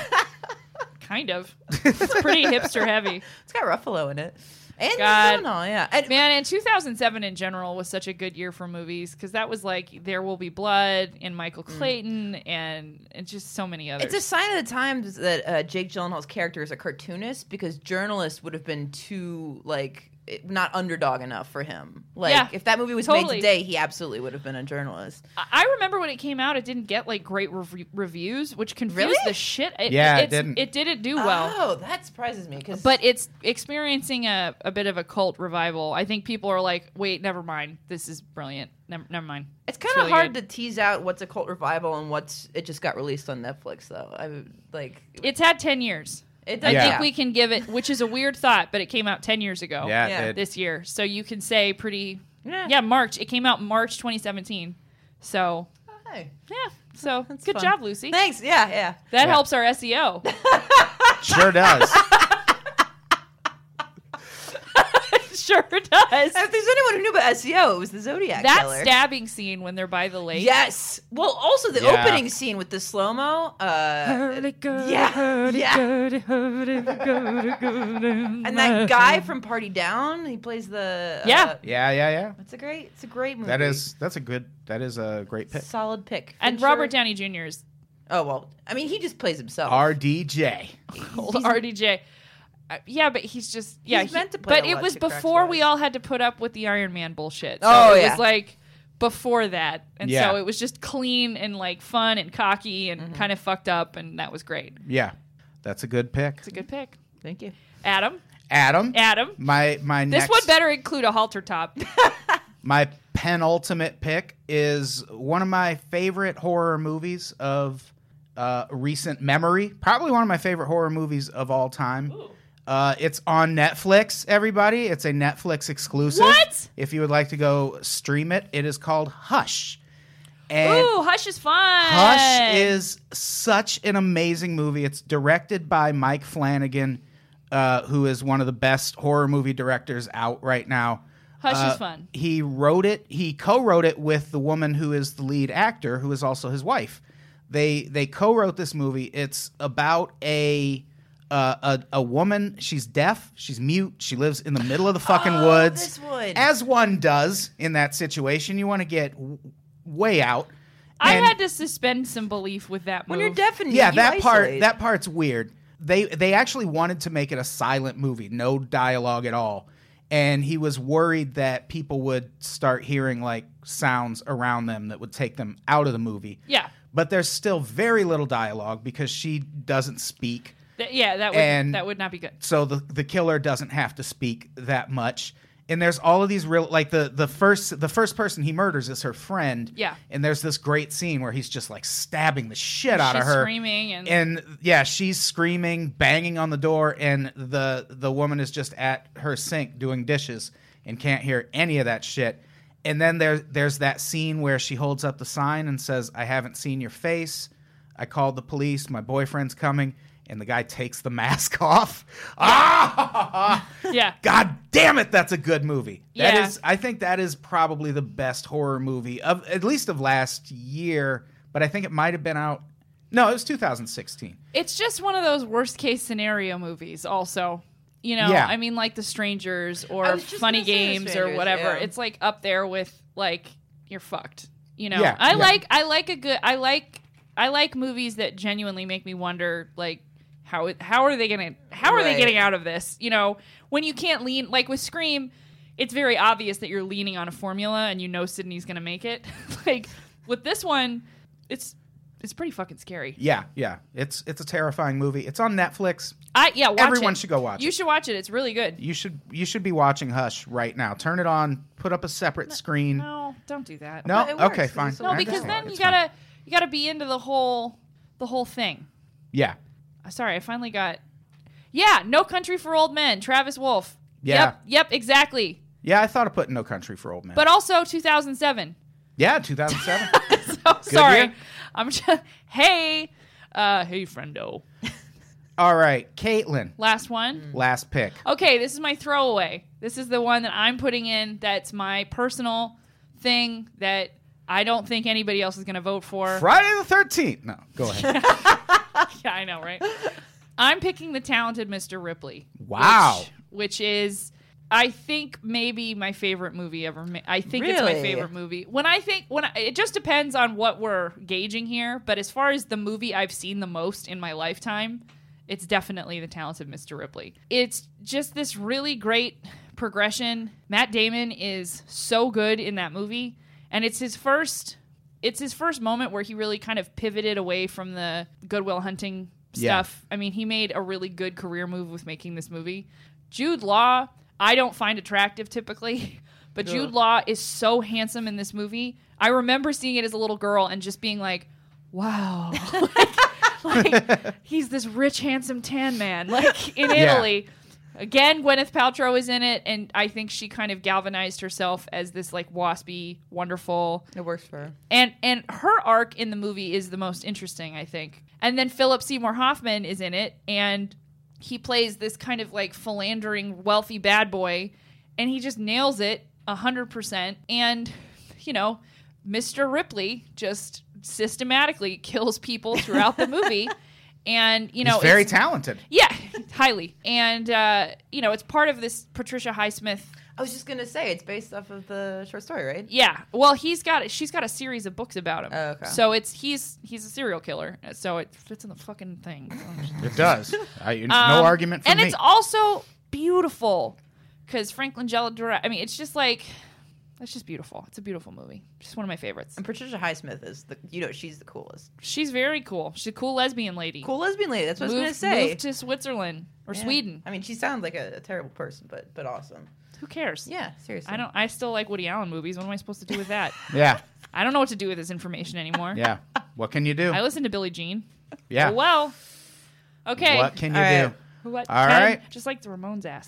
Kind of. It's pretty hipster heavy. It's got Ruffalo in it. And God. no, no, yeah. And, Man, and two thousand seven in general was such a good year for movies because that was like There Will Be Blood and Michael Clayton and, and just so many others. It's a sign of the times that uh, Jake Gyllenhaal's character is a cartoonist because journalists would have been too, like, it- not underdog enough for him. Like, Yeah, if that movie was totally. made today, he absolutely would have been a journalist. I I remember when it came out, it didn't get like great rev- reviews, which confused Really? the shit. It, Yeah, it it's- didn't. It didn't do well. Oh, that surprises me. Cause But it's experiencing a, a bit of a cult revival. I think people are like, wait, never mind. This is brilliant. Never, never mind. it's kind of really hard good. to tease out what's a cult revival and what's it just got released on Netflix, though. I would, like, It's had ten years. it I does, Yeah. think we can give it, which is a weird thought, but it came out ten years ago. Yeah, Yeah. it- This year. So you can say pretty, Yeah. yeah, March. It came out March twenty seventeen. So, Hey, yeah. So, that's good fun. job, Lucy. Thanks. Yeah, yeah. That Yeah. helps our S E O. sure does. Sure does. If there's anyone who knew about S E O, it was the Zodiac That Killer. stabbing scene when they're by the lake. Yes. Well, also the Yeah. opening scene with the slow mo. Uh, yeah, yeah. And And that guy from Party Down, he plays the. Uh, Yeah. Yeah, yeah, yeah. It's a great. It's a great movie. That is that's a good that is a great pick. solid pick. And Fincher- Robert Downey Junior is Oh well, I mean, he just plays himself. R D J. old R D J. Uh, yeah, but he's just yeah. He's he- meant to play but a it lot was to cracks before wise. we all had to put up with the Iron Man bullshit. So Oh, it yeah. was like before that, and Yeah. so it was just clean and like fun and cocky and Mm-hmm. kind of fucked up, and that was great. Yeah. That's a good pick. It's a good pick. Thank you. Adam, Adam. Adam, My my this next one better include a halter top. my penultimate pick is one of my favorite horror movies of uh, recent memory. Probably one of my favorite horror movies of all time. Uh, it's on Netflix, everybody. It's a Netflix exclusive. What? If you would like to go stream it, it is called Hush. And Ooh, Hush is fun. Hush is such an amazing movie. It's directed by Mike Flanagan, uh, who is one of the best horror movie directors out right now. Hush Uh, is fun. He wrote it. He co-wrote it with the woman who is the lead actor, who is also his wife. They they co-wrote this movie. It's about a uh, a a woman. She's deaf. She's mute. She lives in the middle of the fucking Oh, woods, this one. as one does in that situation. You want to get w- way out. I And- had to suspend some belief with that move. When you're deaf and yeah, you that part isolate. that part's weird. They they actually wanted to make it a silent movie, no dialogue at all. And he was worried that people would start hearing like sounds around them that would take them out of the movie. Yeah. But there's still very little dialogue because she doesn't speak. Th- yeah, that would And- that would not be good. So the the killer doesn't have to speak that much. And there's all of these real like the the first the first person he murders is her friend. Yeah. And there's this great scene where he's just like stabbing the shit out of She's her. screaming and- and yeah, she's screaming, banging on the door, and the the woman is just at her sink doing dishes and can't hear any of that shit. And then there there's that scene where she holds up the sign and says, "I haven't seen your face. I called the police. My boyfriend's coming." And the guy takes the mask off. Ah! Yeah. God damn it, that's a good movie. That Yeah. is, I think that is probably the best horror movie of at least of last year. But I think it might have been out. No, it was two thousand sixteen. It's just one of those worst case scenario movies. Also, you know, Yeah. I mean, like The Strangers or I was just Funny gonna say The Games or Strangers, whatever. yeah. It's like up there with like you're fucked. You know, Yeah, I yeah. like I like a good I like I like movies that genuinely make me wonder like how it- how are they gonna how are they Right. getting out of this? You know, when you can't lean like with Scream, it's very obvious that you're leaning on a formula and you know Sydney's gonna make it. Like with this one, it's it's pretty fucking scary. Yeah, yeah. It's it's a terrifying movie. It's on Netflix. I yeah, watch Everyone it. should go watch You it. should watch it. It's really good. You should you should be watching Hush right now. Turn it on. Put up a separate screen. No, don't do that. No? But it works, Okay, 'cause fine. it's so No, I because understand. then you It's fine. gotta you gotta be into the whole the whole thing. Yeah. Uh, Sorry, I finally got. Yeah, No Country for Old Men. Travis Wolf. Yeah. Yep. Yep. Exactly. Yeah, I thought of putting No Country for Old Men. But also two thousand seven. yeah, two thousand seven. So sorry. year. I'm just. Hey. Uh. Hey, friendo. All right, Caitlin, Last one. last pick. Okay, this is my throwaway. This is the one that I'm putting in. That's my personal thing that I don't think anybody else is going to vote for. Friday the thirteenth. No, go ahead. Yeah, I know, right? I'm picking The Talented Mister Ripley. Wow. Which, which is, I think, maybe my favorite movie ever made. I think it's my Really? favorite movie. When I think, when I, it just depends on what we're gauging here. But as far as the movie I've seen the most in my lifetime, it's definitely The Talented Mister Ripley. It's just this really great progression. Matt Damon is so good in that movie, and it's his first. It's his first moment where he really kind of pivoted away from the Good Will Hunting Yeah. stuff. I mean, he made a really good career move with making this movie. Jude Law, I don't find attractive typically, but Jude Law is so handsome in this movie. I remember seeing it as a little girl and just being like, wow. like, like, he's this rich, handsome tan man, like in Yeah. Italy. Again, Gwyneth Paltrow is in it, and I think she kind of galvanized herself as this like waspy, wonderful, It works for her. and and her arc in the movie is the most interesting, I think. And then Philip Seymour Hoffman is in it, and he plays this kind of like philandering, wealthy bad boy, and he just nails it a hundred percent. And you know, Mister Ripley just systematically kills people throughout the movie. And you know, He's very it's- talented. yeah, highly. And uh, you know, it's part of this Patricia Highsmith. I was just gonna say it's based off of the short story, right? Yeah. Well, he's got she's got a series of books about him. Oh, okay. So it's he's he's a serial killer. So it fits in the fucking thing. It does. I, no Um, argument from and me. it's also beautiful because Frank Langella direct. I mean, it's just like it's just beautiful. It's a beautiful movie. Just one of my favorites. And Patricia Highsmith is the you know she's the coolest. She's very cool. She's a cool lesbian lady. Cool lesbian lady. That's what I was Moved, gonna say. moved to Switzerland or Yeah. Sweden. I mean, she sounds like a, a terrible person, but but awesome. Who cares? Yeah, seriously. I don't. I still like Woody Allen movies. What am I supposed to do with that? yeah, I don't know what to do with this information anymore. yeah. What can you do? I listen to Billie Jean. yeah. Oh, well. Okay. What can you All do? right. What All can, right. Just like the Ramones asked.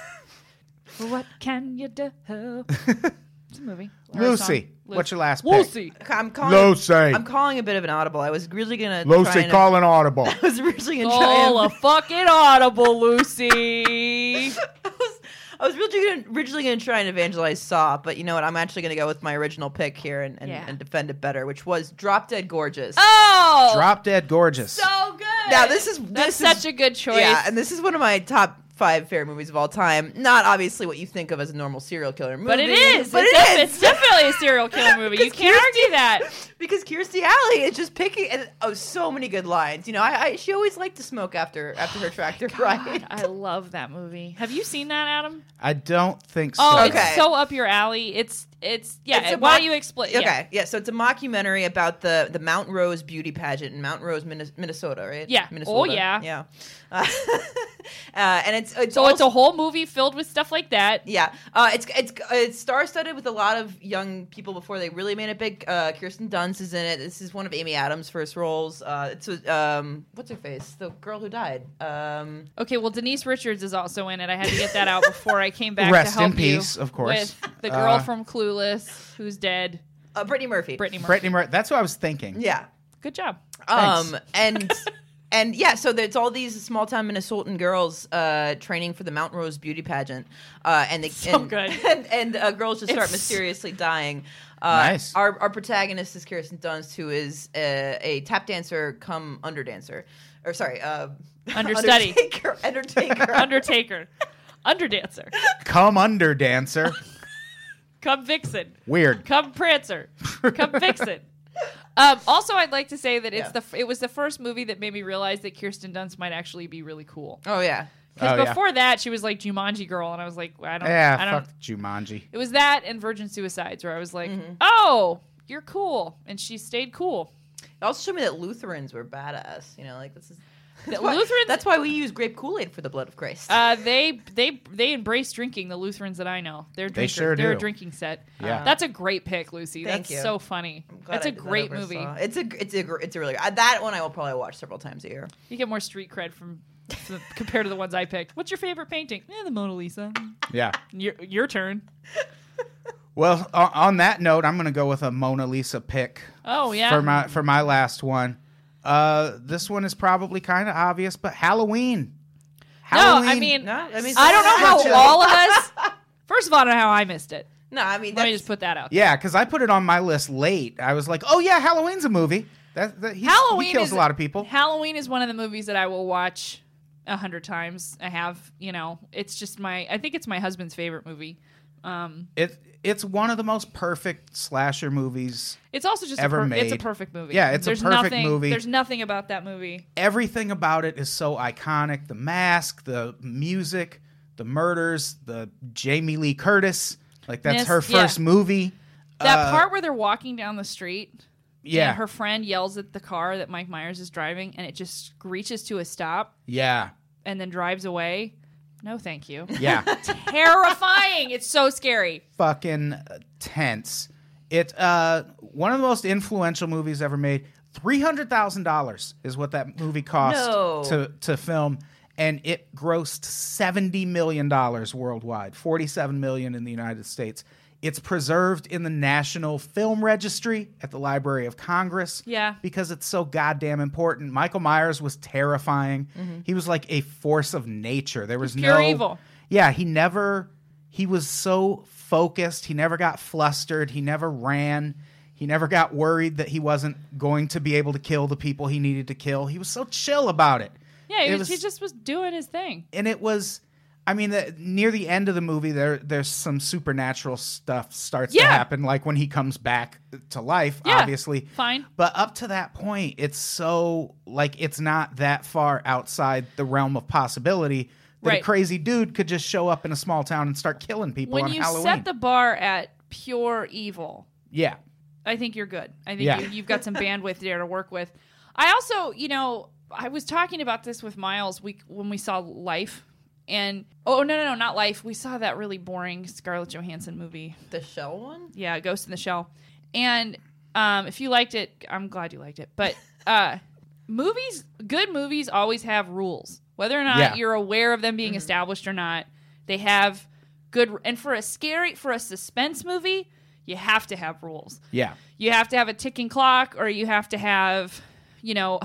What can you do? It's a movie. Or a Lucy, song. what's your last pick? Lucy. I'm calling. Lucy. I'm calling a bit of an audible. I was really gonna. try Lucy, and- call an audible. I was originally gonna Call try. a fucking audible, Lucy. And, I was, I was really gonna, originally going to try and evangelize Saw, but you know what? I'm actually going to go with my original pick here and, and, Yeah. and defend it better, which was Drop Dead Gorgeous. Oh, Drop Dead Gorgeous. So good. Now this is That's this is, such a good choice. Yeah, and this is one of my top five favorite movies of all time. Not obviously what you think of as a normal serial killer movie, but it is. But it's, it def- is. it's definitely a serial killer movie. You can't Kirstie- argue that. Because Kirstie Alley is just picking and oh, so many good lines. You know, I, I she always liked to smoke after after her tractor ride. God, I love that movie. Have you seen that, Adam? I don't think so. Oh, Okay. it's so up your alley. It's it's yeah. It's a why mock- don't you explain? Okay, Yeah. yeah. So it's a mockumentary about the the Mount Rose beauty pageant in Mount Rose, Minnes- Minnesota, right? Yeah. Minnesota. Oh, yeah. yeah. Uh, uh, and it's it's So also, it's a whole movie filled with stuff like that. yeah. Uh, it's it's it's star studded with a lot of young people before they really made it big. Uh, Kirsten Dunst is in it. This is one of Amy Adams' first roles. Uh, it's with, um what's her face? The girl who died. Um, Okay, well Denise Richards is also in it. I had to get that out before I came back Rest to help in peace, you of course. with the girl Uh, from Clueless who's dead, uh, Brittany Murphy. Brittany Murphy. Brittany Murphy. That's what I was thinking. Yeah. Good job. Um Thanks. and and yeah, so there's all these small town Minnesotan girls uh, training for the Mount Rose beauty pageant, uh, and they So and, good. and, and uh, girls just start It's- mysteriously dying. Uh, Nice. Our our protagonist is Kirsten Dunst, who is a, a tap dancer come under dancer, or sorry, uh, Understudy. Undertaker, Undertaker. Undertaker, Underdancer, Come under, dancer. come Vixen, Weird. come Prancer, come Vixen. Um, also, I'd like to say that it's Yeah. the it was the first movie that made me realize that Kirsten Dunst might actually be really cool. Oh yeah. Because Oh, yeah. before that, she was like Jumanji girl, and I was like, I don't, Yeah, I don't. fuck Jumanji. It was that and Virgin Suicides, where I was like, oh, you're cool, and she stayed cool. It also showed me that Lutherans were badass. You know, like this is. That's The why, Lutherans- That's why we use grape Kool-Aid for the blood of Christ. Uh, they they they embrace drinking. The Lutherans that I know, they're They drinkers. sure They're a do. drinking set. Yeah. That's a great pick, Lucy. Thank That's you. so funny. I'm glad That's I a did that great oversaw. movie. It's a it's a gr- it's a really good. Uh, that one I will probably watch several times a year. You get more street cred from from- compared to the ones I picked. What's your favorite painting? Eh, the Mona Lisa. Yeah. Your your turn. Well, o- on that note, I'm going to go with a Mona Lisa pick Oh yeah. for my for my last one. Uh, this one is probably kind of obvious, but Halloween. no, Halloween. I mean, No, I mean I don't know Gotcha. how all of us. First of all, I don't know how I missed it. No, I mean Let that's, me just put that out. Yeah, because I put it on my list late. I was like, oh yeah, Halloween's a movie. That, that he's, Halloween he kills is, a lot of people. Halloween is one of the movies that I will watch a hundred times. I have, you know, it's just my. I think it's my husband's favorite movie. Um, It it's one of the most perfect slasher movies. it's also just Ever a per- it's a made. perfect movie. Yeah, it's a there's perfect nothing, movie. There's nothing about that movie. Everything about it is so iconic. The mask, the music, the murders, the Jamie Lee Curtis. Like that's Miss- her yeah. first movie. That Uh, part where they're walking down the street. Yeah. And her friend yells at the car that Mike Myers is driving, and it just screeches to a stop Yeah. and then drives away. No, thank you. Yeah. Terrifying. It's so scary. Fucking tense. It uh one of the most influential movies ever made. Three hundred thousand dollars is what that movie cost No. to to film, and it grossed seventy million dollars worldwide. Forty-seven million in the United States. It's preserved in the National Film Registry at the Library of Congress. Yeah. Because it's so goddamn important. Michael Myers was terrifying. He was like a force of nature. There was Pure no evil. Yeah, he never he was so focused. He never got flustered. He never ran. He never got worried that he wasn't going to be able to kill the people he needed to kill. He was so chill about it. Yeah, he, It was, was- he just was doing his thing. And it was I mean, the, near the end of the movie, there there's some supernatural stuff starts to Yeah. happen, like when he comes back to life, Yeah. obviously. Fine. But up to that point, it's so like it's not that far outside the realm of possibility that Right. a crazy dude could just show up in a small town and start killing people When on you Halloween. set the bar at pure evil, yeah, I think you're good. I think Yeah. you, you've got some bandwidth there to work with. I also, you know, I was talking about this with Miles we, when we saw Life. And, oh, no, no, no, not Life. We saw that really boring Scarlett Johansson movie. the shell one. Yeah, Ghost in the Shell. And um, if you liked it, I'm glad you liked it. But uh, movies, good movies always have rules. Whether or not Yeah. you're aware of them being established or not, they have good. And for a scary, for a suspense movie, you have to have rules. yeah, You have to have a ticking clock, or you have to have, you know,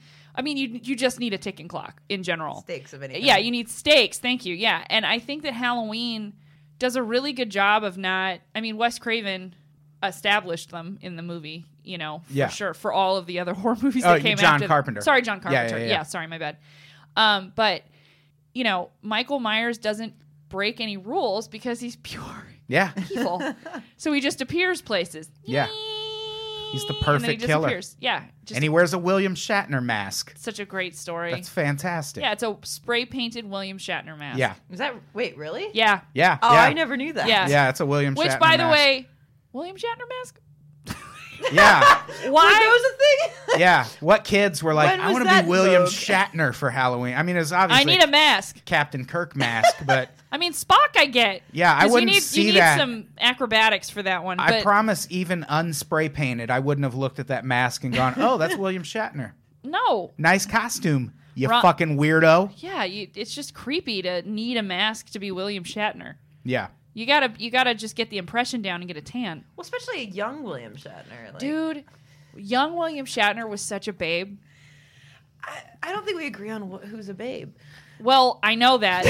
I mean, you you just need a ticking clock in general. Stakes of anything. Yeah, you need stakes. Thank you. Yeah, and I think that Halloween does a really good job of not. I mean, Wes Craven established them in the movie, you know, for Yeah. sure, for all of the other horror movies Oh, that came John after. Carpenter. Sorry, John Yeah, yeah, Carpenter. yeah. Yeah, sorry, my bad. Um, but, you know, Michael Myers doesn't break any rules because he's pure Yeah. evil. So he just appears places. Yeah. He's the And then he perfect killer. disappears. Yeah. Just And he wears a William Shatner mask. such a great story. That's fantastic. Yeah, it's a spray painted William Shatner mask. Yeah. Is that wait really? Yeah. Yeah. Oh, yeah. I never knew that. Yeah. Yeah, it's a William Which, Shatner by the mask. way, William Shatner mask? Yeah. Why Why? was a thing? Yeah. What kids were like, When I was want to that be William vogue? Shatner for Halloween? I mean, it's obviously I need a mask. Captain Kirk mask, but I mean, Spock, I get. Yeah, I 'Cause wouldn't you need, see you need that. some acrobatics for that one. I But promise, even unspray painted, I wouldn't have looked at that mask and gone, oh, that's William Shatner. no. Nice costume, you Ron- fucking weirdo. Yeah, you, it's just creepy to need a mask to be William Shatner. Yeah. You gotta, you gotta just get the impression down and get a tan, Well, especially a young William Shatner. Like, dude. Young William Shatner was such a babe. I, I don't think we agree on wh- who's a babe. Well, I know that.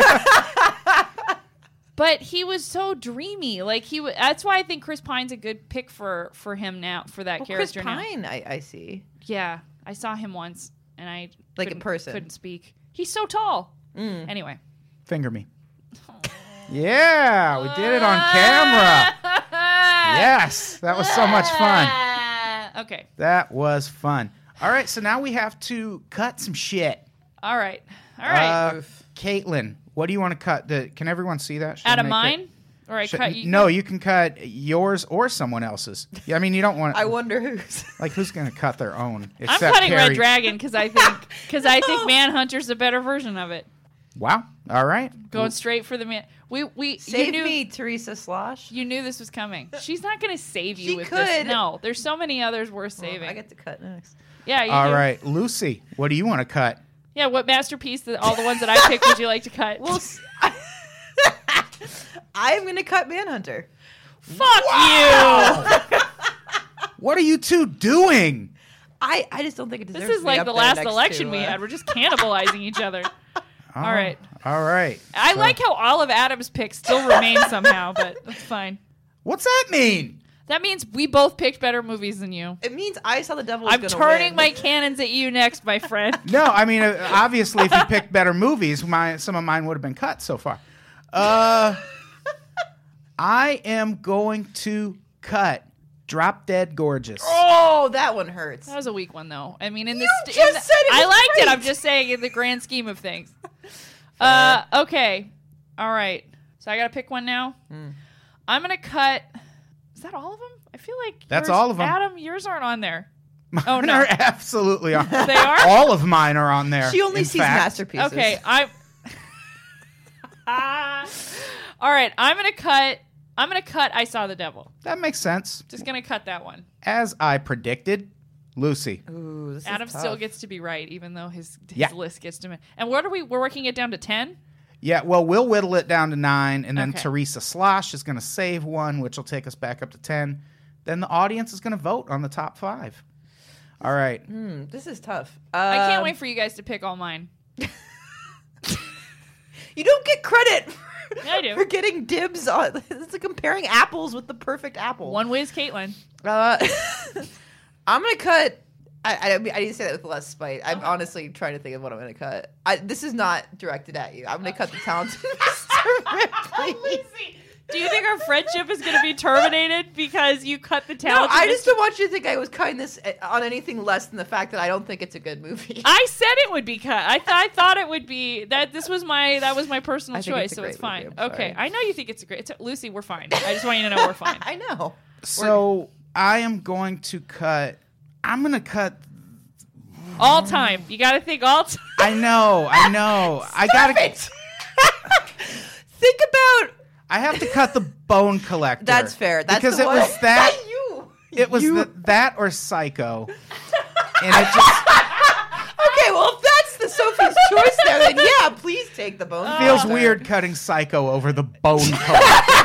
But he was so dreamy. Like he w- that's why I think Chris Pine's a good pick for for him now, for that Well, Chris character now. Pine, I, I see. Yeah, I saw him once and I Like in couldn't- person? couldn't speak. He's so tall. Mm. Anyway. Finger me. Yeah, we did it on camera. Yes, that was so much fun. Okay. That was fun. All right, so now we have to cut some shit. All right. All right. Uh, Caitlin, what do you want to cut? The, can everyone see that? Should Out I of make mine? it- All right. should- Cut you. no, you can cut yours or someone else's. Yeah, I mean, you don't want. I wonder who's. Like, who's going to cut their own? I'm Except cutting Carrie. Red Dragon because I think because I think Manhunter's a better version of it. Wow. All right. Going straight for the man. We we Save you knew, me, Teresa Slosh. You knew this was coming. She's not going to save you She with this. could. No, there's so many others worth Well, saving. I get to cut next. yeah. You All do. right, Lucy, what do you want to cut? Yeah. What masterpiece? That all the ones that I picked would you like to cut? Well, s- I'm going to cut Manhunter. fuck you. What are you two doing? I, I just don't think it deserves This is to be like up the there last next election to, we uh, had. We're just cannibalizing each other. All right. All right. I So- like how Olive Adams' pick still remains somehow, but that's fine. What's that mean? That means we both picked better movies than you. It means I saw the devil. Was I'm gonna turning win. my cannons at you next, my friend. No, I mean, uh, obviously, if you picked better movies, my, some of mine would have been cut so far. Uh, I am going to cut Drop Dead Gorgeous. Oh, that one hurts. That was a weak one, though. I mean, in the You st- just in the- said it I was liked it. great. I'm just saying, in the grand scheme of things. Uh, okay, all right. So I got to pick one now. Hmm. I'm gonna cut. Is that all of them? I feel like That's yours- all of 'em. Adam, yours aren't on there. Mine Oh, no. are absolutely on. They are. All of mine are on there. She only in sees fact. masterpieces. Okay, I'm. All right, I'm gonna cut. I'm gonna cut. I Saw the Devil. That makes sense. Just gonna cut that one. As I predicted, Lucy. Ooh, this is Adam still tough. gets to be right, even though his, his Yeah. list gets to me. And what are we? We're working it down to ten. Yeah, well, we'll whittle it down to nine, and then Okay. Teresa Slosh is going to save one, which will take us back up to ten. Then the audience is going to vote on the top five. All right. Hmm, this is tough. I can't Um, wait for you guys to pick all mine. You don't get credit. Yeah, I do. For getting dibs on. It's like comparing apples with the perfect apple. One whiz, Caitlin. Uh, I'm gonna cut. I, I, mean, I need to say that with less spite. I'm honestly trying to think of what I'm gonna cut. I, this is not directed at you. I'm gonna cut the talented Mister Ripley. Do you think our friendship is going to be terminated because you cut the No, talent? I just don't want you to think I was cutting this on anything less than the fact that I don't think it's a good movie. I said it would be cut. I, th- I thought it would be that. This was my that was my personal I think choice, it's a so great it's fine. movie, I'm Okay, sorry. I know you think it's a great. It's a, Lucy, we're fine. I just want you to know we're fine. I know. So I am going to cut. I'm going to cut. All time. You got to think all time. I know. I know. I got to. Think about. I have to cut the Bone Collector. That's fair. That's because the it one- was that. you. It was You- the, that or Psycho, and it just Okay, well, if that's the Sophie's choice there, then yeah, please take the bone. feels Collector. weird cutting Psycho over the Bone Collector.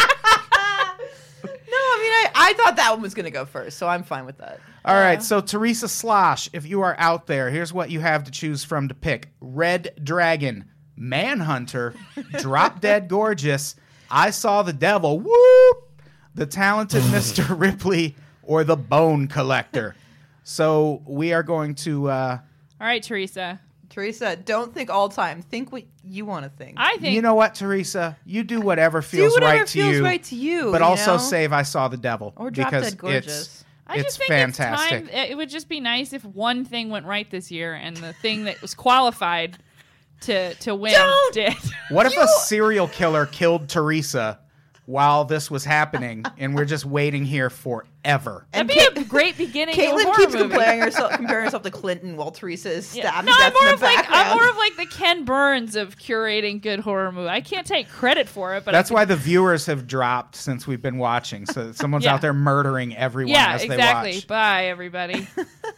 No, I mean, I, I thought that one was going to go first, so I'm fine with that. All right, so Teresa Slosh, if you are out there, here's what you have to choose from to pick: Red Dragon, Manhunter, Drop Dead Gorgeous, I Saw the Devil, whoop, the talented Mister Ripley, or the Bone Collector. So we are going to... Uh, All right, Teresa. Teresa, don't think all time. Think what you want to think. I think you know what, Teresa? You do whatever feels do whatever right to feels you. right to you. But you also know? save I Saw the Devil. Or Drop because Dead Gorgeous. It's, I it's just think fantastic. it's time. It would just be nice if one thing went right this year, and the thing that was qualified to to win Don't- did. What if a serial killer killed Teresa while this was happening, and we're just waiting here forever? That'd And be a great beginning to a Caitlin horror keeps movie. comparing herself, comparing herself to Clinton while Teresa is Yeah. stabbed No, to I'm death more in of the like I'm background. more of like the Ken Burns of curating good horror movie. I can't take credit for it, but That's I why the viewers have dropped since we've been watching. So someone's Yeah. out there murdering everyone yeah, as exactly. they watch. Bye, everybody.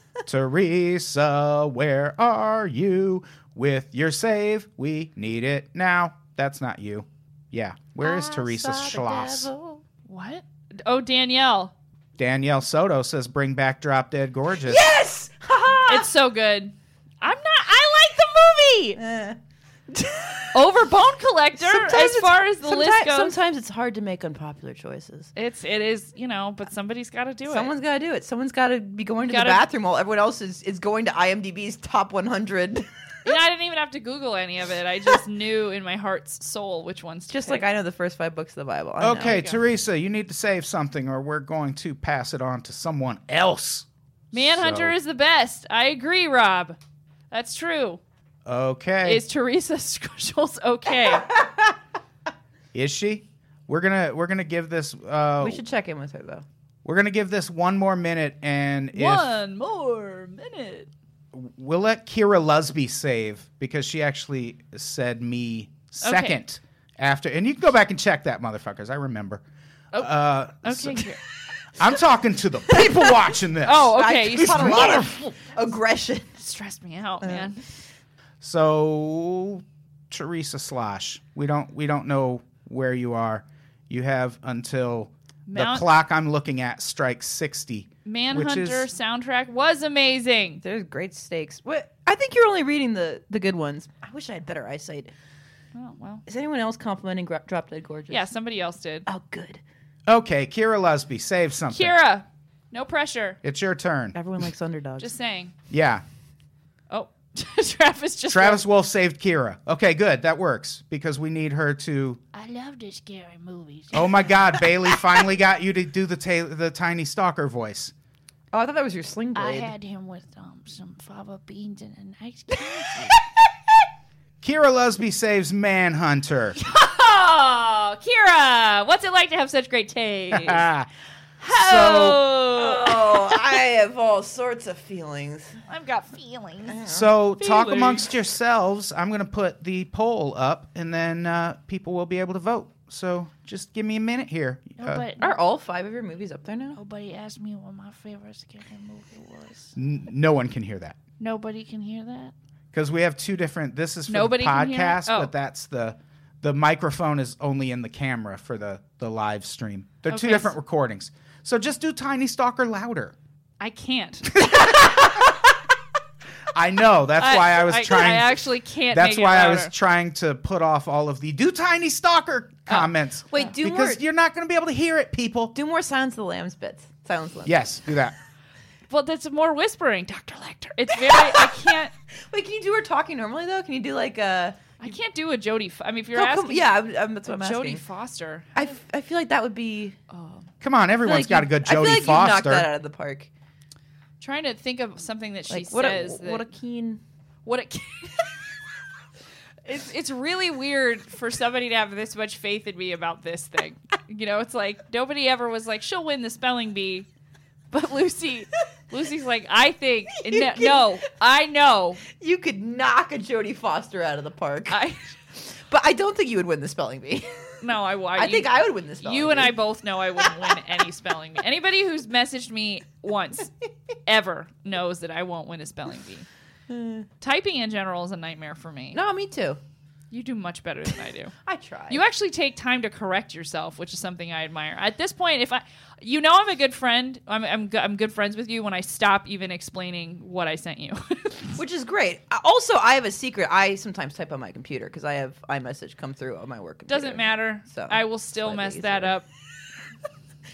Teresa, where are you with your save? We need it now. That's not you. Yeah. Where is Teresa Schloss? What? Oh, Danielle. Danielle Soto says, bring back Drop Dead Gorgeous. Yes! Ha It's so good. I'm not. I like the movie. Eh. Over Bone Collector, Sometimes as it's- far as the sometimes, list goes. Sometimes it's hard to make unpopular choices. It's it is you know, but somebody's got to do Someone's it. got to do it. Someone's got to be going to Gotta- the bathroom while everyone else is, is going to IMDb's top one hundred. You know, I didn't even have to Google any of it. I just knew in my heart's soul which ones. To Just pick. like I know the first five books of the Bible. I know. Okay, go. Teresa, you need to save something or we're going to pass it on to someone else. Manhunter So- is the best. I agree, Rob. That's true. Okay. Is Teresa Schultz okay? Is she? We're gonna we're gonna give this uh We should check in with her though. we're gonna give this one more minute, and if One more minute. we'll let Kira Lusby save because she actually said me second after, and you can go back and check that, motherfuckers. I remember. Oh, Uh, Okay. so- here. I'm talking to the people watching this. Oh, okay. I You caught a stressed lot of aggression. stressed me out, man. So, Teresa Slosh, we don't we don't know where you are. You have until Mount- the clock I'm looking at strikes sixty. Manhunter which is, soundtrack was amazing. There's great stakes. What? I think you're only reading the, the good ones. I wish I had better eyesight. Oh well. Is anyone else complimenting Gra- Drop Dead Gorgeous? Yeah, somebody else did. Oh, good. okay, Kira Lusby, save something. Kira, no pressure. It's your turn. Everyone likes underdogs. Just saying. Yeah. Oh, Travis just. Travis Wolf saved Kira. Okay, good. That works because we need her to. I love the scary movies. Oh my God, Bailey finally got you to do the ta- the tiny stalker voice. Oh, I thought that was your sling I blade. had him with um, some fava beans and a nice candy. Kira Lusby saves Manhunter. Oh, Kira, what's it like to have such great taste? So, Oh, I have all sorts of feelings. I've got feelings. so talk Feelings. amongst yourselves. I'm going to put the poll up, and then uh, people will be able to vote. So just give me a minute here. Uh, Nobody, Are all five of your movies up there now? nobody asked me what my favorite scary movie was. n- no one can hear that Nobody can hear that. because we have two different. This is for Nobody the can hear it? podcast, Oh. but that's the the microphone is only in the camera for the the live stream. They're two Okay, different s- recordings. So just do Tiny Stalker louder. I can't. I know. That's why I was trying. I actually can't. That's make why it I was louder. trying to put off all of the do Tiny Stalker comments. Wait, do because more. you're not going to be able to hear it, people. Do more Silence of the Lambs bits. Silence of the Lambs. Yes, do that. Well, that's more whispering, Doctor Lecter. It's very. I can't. Wait, can you do her talking normally though? Can you do like a? I can't do a Jodie. Fo- I mean, if you're Oh, come- asking, yeah, I'm, I'm, that's what I'm Jodie asking. Foster. I, f- I feel like that would be. Come on, I feel everyone's like got a you- good I feel Jodie like you knocked Foster. that out of the park. Trying to think of something that she Like what a says. what a that, keen. what a. It's it's really weird for somebody to have this much faith in me about this thing. You know, it's like nobody ever was like she'll win the spelling bee, but Lucy, Lucy's like I think You no, can- no, I know, You could knock a Jodie Foster out of the park, I but I don't think you would win the spelling bee. no, I I, I think I would win the spelling You bee. and I both know I wouldn't win any spelling bee. Anybody who's messaged me once, ever, knows that I won't win a spelling bee. Typing in general is a nightmare for me. No, me too. You do much better than I do. I try. You actually take time to correct yourself, which is something I admire. At this point, if I, you know, I'm a good friend. I'm I'm, go- I'm good friends with you when I stop even explaining what I sent you. Which is great. Uh, Also, I have a secret. I sometimes type on my computer because I have iMessage come through on my work computer. Doesn't matter. So, I will still slightly mess that easier. up.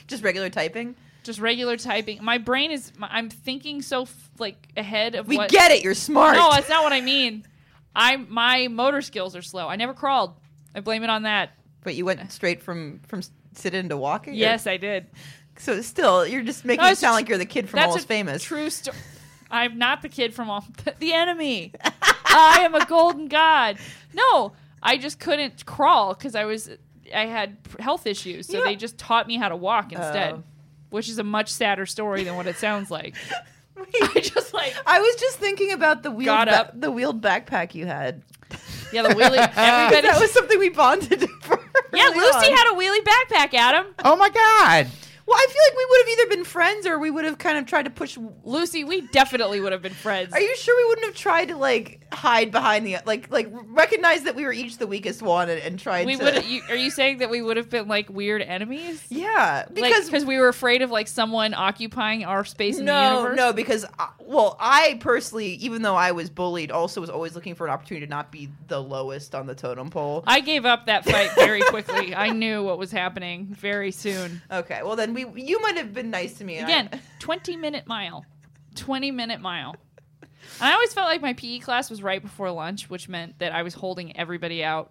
Just regular typing? Just regular typing. My brain is, I'm thinking so, f- like, ahead of We what. get it. You're smart. No, that's not what I mean. I My motor skills are slow. I never crawled. I blame it on that. But you went straight from, from sit-in to walking? or- Yes, I did. So still, you're just making No, it it's sound tr- like you're the kid from That's Almost a Famous. true story. I'm not the kid from all the enemy. I am a golden god. No, I just couldn't crawl because I was I had health issues, so You know- they just taught me how to walk instead, Oh. which is a much sadder story than what it sounds like. I just like I was just thinking about the wheeled Got ba- up. the wheeled backpack you had. yeah the wheelie. Everybody, That was something we bonded for. yeah, early Lucy on. had a wheelie backpack, Adam. Oh my God. Well, I feel like we would have either been friends or we would have kind of tried to push. Lucy, we definitely would have been friends. Are you sure we wouldn't have tried to like hide behind the like like recognize that we were each the weakest one and, and tried we to? would. You, are you saying that we would have been like weird enemies? Yeah, Because because we were afraid of like someone occupying our space in the no, universe? no, because uh, well, I personally, even though I was bullied, also was always looking for an opportunity to not be the lowest on the totem pole. I gave up that fight very quickly. I knew what was happening very soon. Okay, well then we you might have been nice to me Again, I- twenty minute mile. twenty minute mile. And I always felt like my P E class was right before lunch, which meant that I was holding everybody out.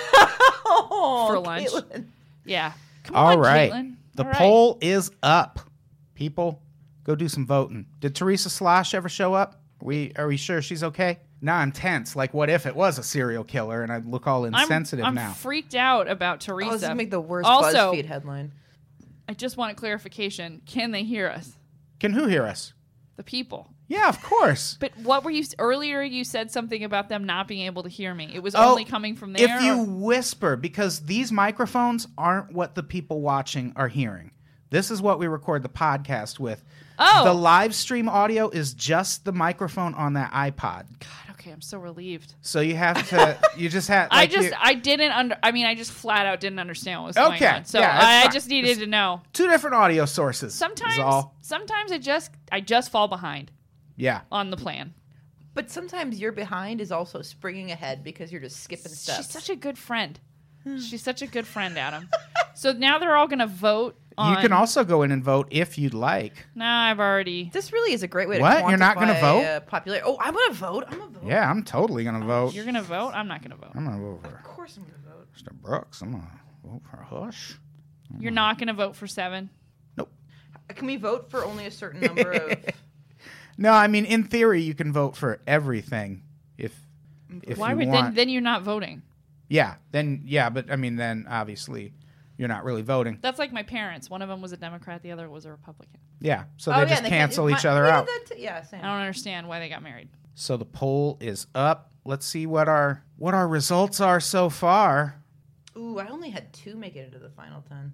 oh, For lunch. Caitlin. Yeah. Come All on, right. Caitlin. The All right. poll is up. People, go do some voting. Did Teresa Slosh ever show up? Are we are we sure she's okay? Now I'm tense. Like, what if it was a serial killer and I look all I'm, insensitive I'm now? freaked out about Oh, this Teresa. would make the worst Also- BuzzFeed headline. I just want clarification. Can they hear us? Can who hear us? The people. Yeah, of course. But what were you earlier? You said something about them not being able to hear me. It was Oh, only coming from there. If you or- whisper, because these microphones aren't what the people watching are hearing. This is what we record the podcast with. Oh. The live stream audio is just the microphone on that iPod. God, okay, I'm so relieved. So you have to, you just have. I like, just, you- I didn't under. I mean, I just flat out didn't understand what was going Okay, on. So yeah, that's I, I fine. just needed Just- to know. two different audio sources. is Sometimes, all. sometimes I just, I just fall behind Yeah. on the plan. But sometimes you're behind is also springing ahead because you're just skipping steps. She's such a good friend. She's such a good friend, Adam. So now they're all gonna vote. On, You can also go in and vote if you'd like. Nah, I've already. This really is a great way to What? You're not gonna quantify, vote? Uh, popular. Oh, I'm gonna vote. I'm gonna vote. Yeah, I'm totally gonna vote. You're gonna vote. I'm not gonna vote. I'm gonna vote Of for course, I'm gonna vote. Mister Brooks. I'm gonna vote for Hush. You're not gonna vote for seven. Nope. Can we vote for only a certain number of? No, I mean in theory you can vote for everything if if Why you would want. then? Then you're not voting. Yeah, then yeah, but I mean then obviously you're not really voting. That's like my parents. One of them was a Democrat. The other was a Republican. Yeah, so Oh, they yeah, just and they can't- cancel my- each other we did out. that too. Yeah, same. I don't understand why they got married. So the poll is up. Let's see what our what our results are so far. Ooh, I only had two make it into the final ten.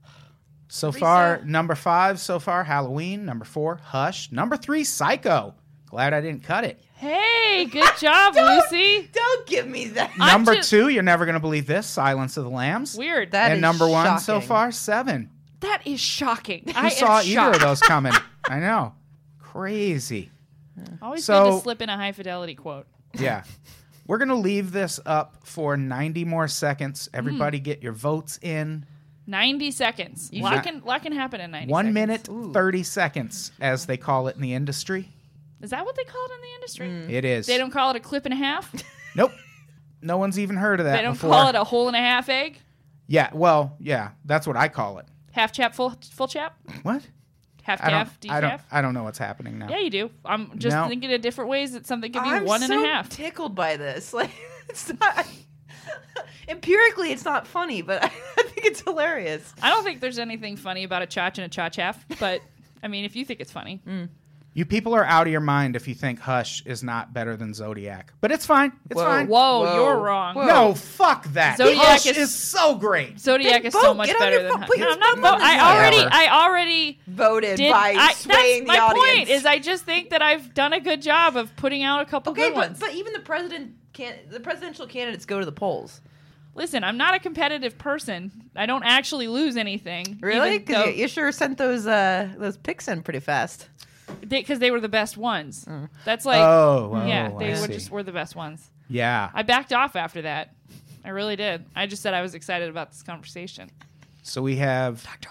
So Teresa. far, number five so far, Halloween. Number four, Hush. Number three, Psycho. Glad I didn't cut it. Hey, good job, Lucy. Don't give me that. I'm number just- two, you're never going to believe this, Silence of the Lambs. Weird. That and is number one so shocking. far, Seven. that is shocking. Who I saw am either shocked. of those coming? I know. Crazy. Always So- good to slip in a high fidelity quote. Yeah. We're going to leave this up for ninety more seconds. Everybody Hmm. get your votes in. Ninety seconds. A You lot should- can lot can happen in ninety. One seconds. minute, Ooh. thirty seconds, as they call it in the industry. Is that what they call it in the industry? It is. They don't call it a clip and a half. Nope. No one's even heard of that They don't before. call it a hole and a half egg. Yeah, well, yeah, that's what I call it. Half chap, full full chap. What? Half I don't, calf, I don't, decaf. I don't know what's happening now. Yeah, you do. I'm just No. thinking of different ways that something could be I'm one and so a half. tickled by this. Like, it's not. Empirically, it's not funny, but I think it's hilarious. I don't think there's anything funny about a chach and a chach half, but I mean, if you think it's funny, You people are out of your mind if you think Hush is not better than Zodiac. But it's fine. It's Whoa. fine. whoa, Whoa. you're wrong. Whoa. No, fuck that. Zodiac Hush is- is, so great. Zodiac Then is so vote. much Get on better your than phone. Hush. Put No, your I'm not thumb on vote- I this. already, Whatever. I already Voted did. by I, swaying that's the my audience. point. Is I just think that I've done a good job of putting out a couple okay, good but ones. but even the president can the presidential candidates go to the polls. Listen, I'm not a competitive person. I don't actually lose anything. Really? Because Because you, you sure sent those uh, those picks in pretty fast. they, they were the best ones. That's like, Oh, wow, yeah, I they were see. just were the best ones. Yeah. I backed off after that. I really did. I just said I was excited about this conversation. So we have Doctor Lecter.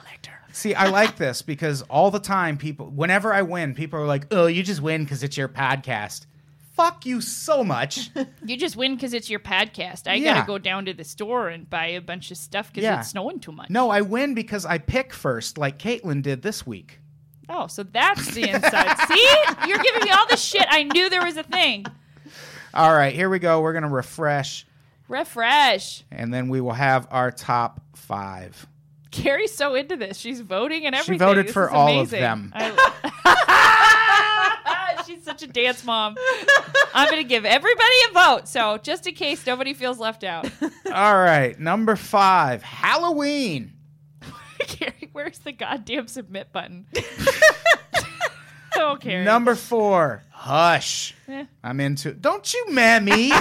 See, I like this because all the time people, whenever I win, people are like, oh, you just win because it's your podcast. Fuck you so much. You just win because it's your podcast. I Yeah. gotta go down to the store and buy a bunch of stuff because Yeah. it's snowing too much. No, I win because I pick first, like Caitlin did this week. Oh, so that's the inside. See? You're giving me all this shit. I knew there was a thing. All right, here we go. We're going to refresh, Refresh. and then we will have our top five. Carrie's so into this. She's voting and everything. voted This for is all of amazing. them. I- She's such a dance mom. I'm going to give everybody a vote. So just in case nobody feels left out. All right, number five, Halloween. Carrie, where's the goddamn submit button? Oh, Carrie. Number four, Hush. Eh. I'm into. Don't you mammy.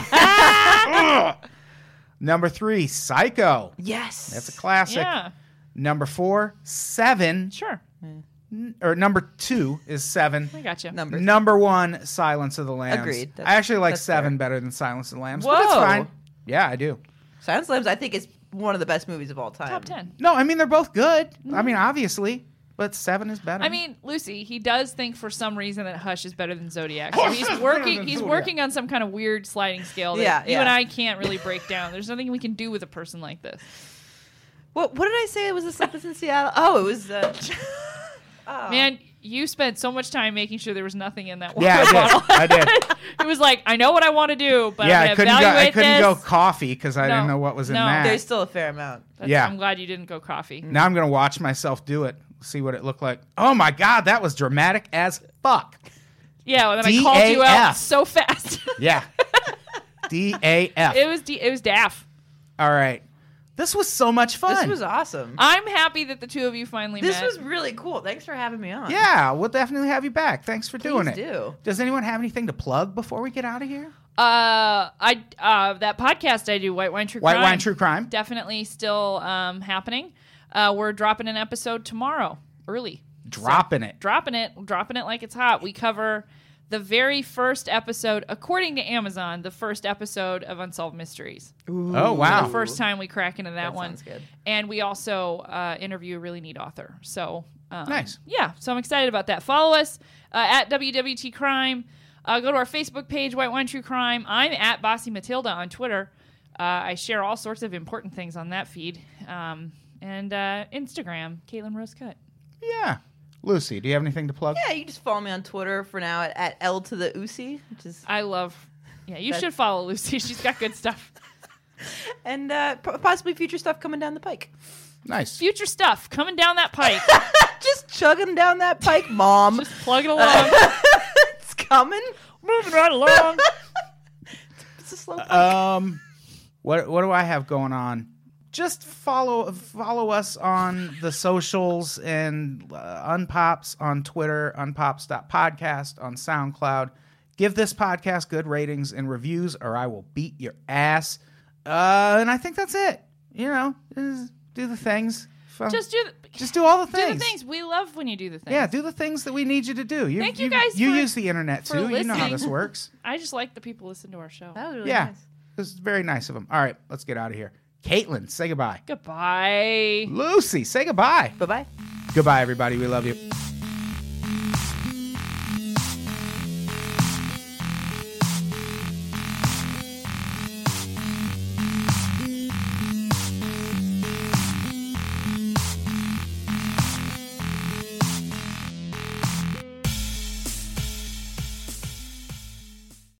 Ugh. Number three, Psycho. Yes. That's a classic. Yeah, Number four, Seven. sure. Or number two is Seven. I gotcha. Number Number one, Silence of the Lambs. Agreed. I actually like That's Seven fair. better than Silence of the Lambs. But it's Whoa. fine. Yeah, I do. Silence of the Lambs, I think, is one of the best movies of all time. Top ten. No, I mean they're both good. I mean, obviously, but Seven is better. I mean, Lucy, he does think for some reason that Hush is better than Zodiac. Hush So he's is better working. than He's Zodiac. working on some kind of weird sliding scale that Yeah, you yeah. and I can't really break down. There's nothing we can do with a person like this. What, what did I say? It was a Sleepless in Seattle? Oh, it was... Uh, oh. Man, you spent so much time making sure there was nothing in that water yeah, I bottle. did. I did. It was like, I know what I want to do, but yeah, I'm I going to couldn't go. evaluate I couldn't this. go coffee because I No. didn't know what was in No. that. There's still a fair amount. That's- Yeah. I'm glad you didn't go coffee. Now I'm gonna watch myself do it. See what it looked like. Oh my god, that was dramatic as fuck. Yeah, well, then I D called you A out F. so fast. Yeah. D A F. It was D- it was daff. All right. This was so much fun. This was awesome. I'm happy that the two of you finally This met. was really cool. Thanks for having me on. Yeah, we'll definitely have you back. Thanks for doing Please it. do. Does anyone have anything to plug before we get out of here? Uh, I uh that podcast I do, White Wine True White Crime, Wine True Crime. definitely still um happening. Uh, we're dropping an episode tomorrow, early. Dropping it. Dropping it, dropping it like it's hot. We cover the very first episode, according to Amazon, the first episode of Unsolved Mysteries. Oh wow. The first time we crack into that, That one. sounds good. And we also uh, interview a really neat author. So um, Nice. Yeah, so I'm excited about that. Follow us uh, at W W T Crime. Uh, go to our Facebook page, White Wine True Crime. I'm at Bossy Matilda on Twitter. Uh, I share all sorts of important things on that feed. Um, and uh, Instagram, Caitlin Rose Cut. Yeah. Lucy, do you have anything to plug? Yeah, you can just follow me on Twitter for now at, at L to the Uzi, which is I love. Yeah, you That's- should follow Lucy. She's got good stuff. and uh, p- possibly future stuff coming down the pike. Nice. Future stuff coming down that pike. Just chugging down that pike, Mom. Just plug it along. It's coming. Moving right along. It's a slow pike. Um, what what do I have going on? Just follow follow us on the socials and uh, Unpops on Twitter, unpops.podcast on SoundCloud. Give this podcast good ratings and reviews, or I will beat your ass. Uh, and I think that's it. You know, just do the things. Fun- Just do the, just do all the do things. the things. We love when you do the things. Yeah, do the things that we need you to do. You, Thank you guys You for- use the internet for too. You know how listening. this works. I just like the people listen to our show. That was really Yeah, nice. this is very nice of them. All right, let's get out of here. Caitlin, say goodbye. Goodbye. Lucy, say goodbye. Bye bye. Goodbye, everybody. We love you.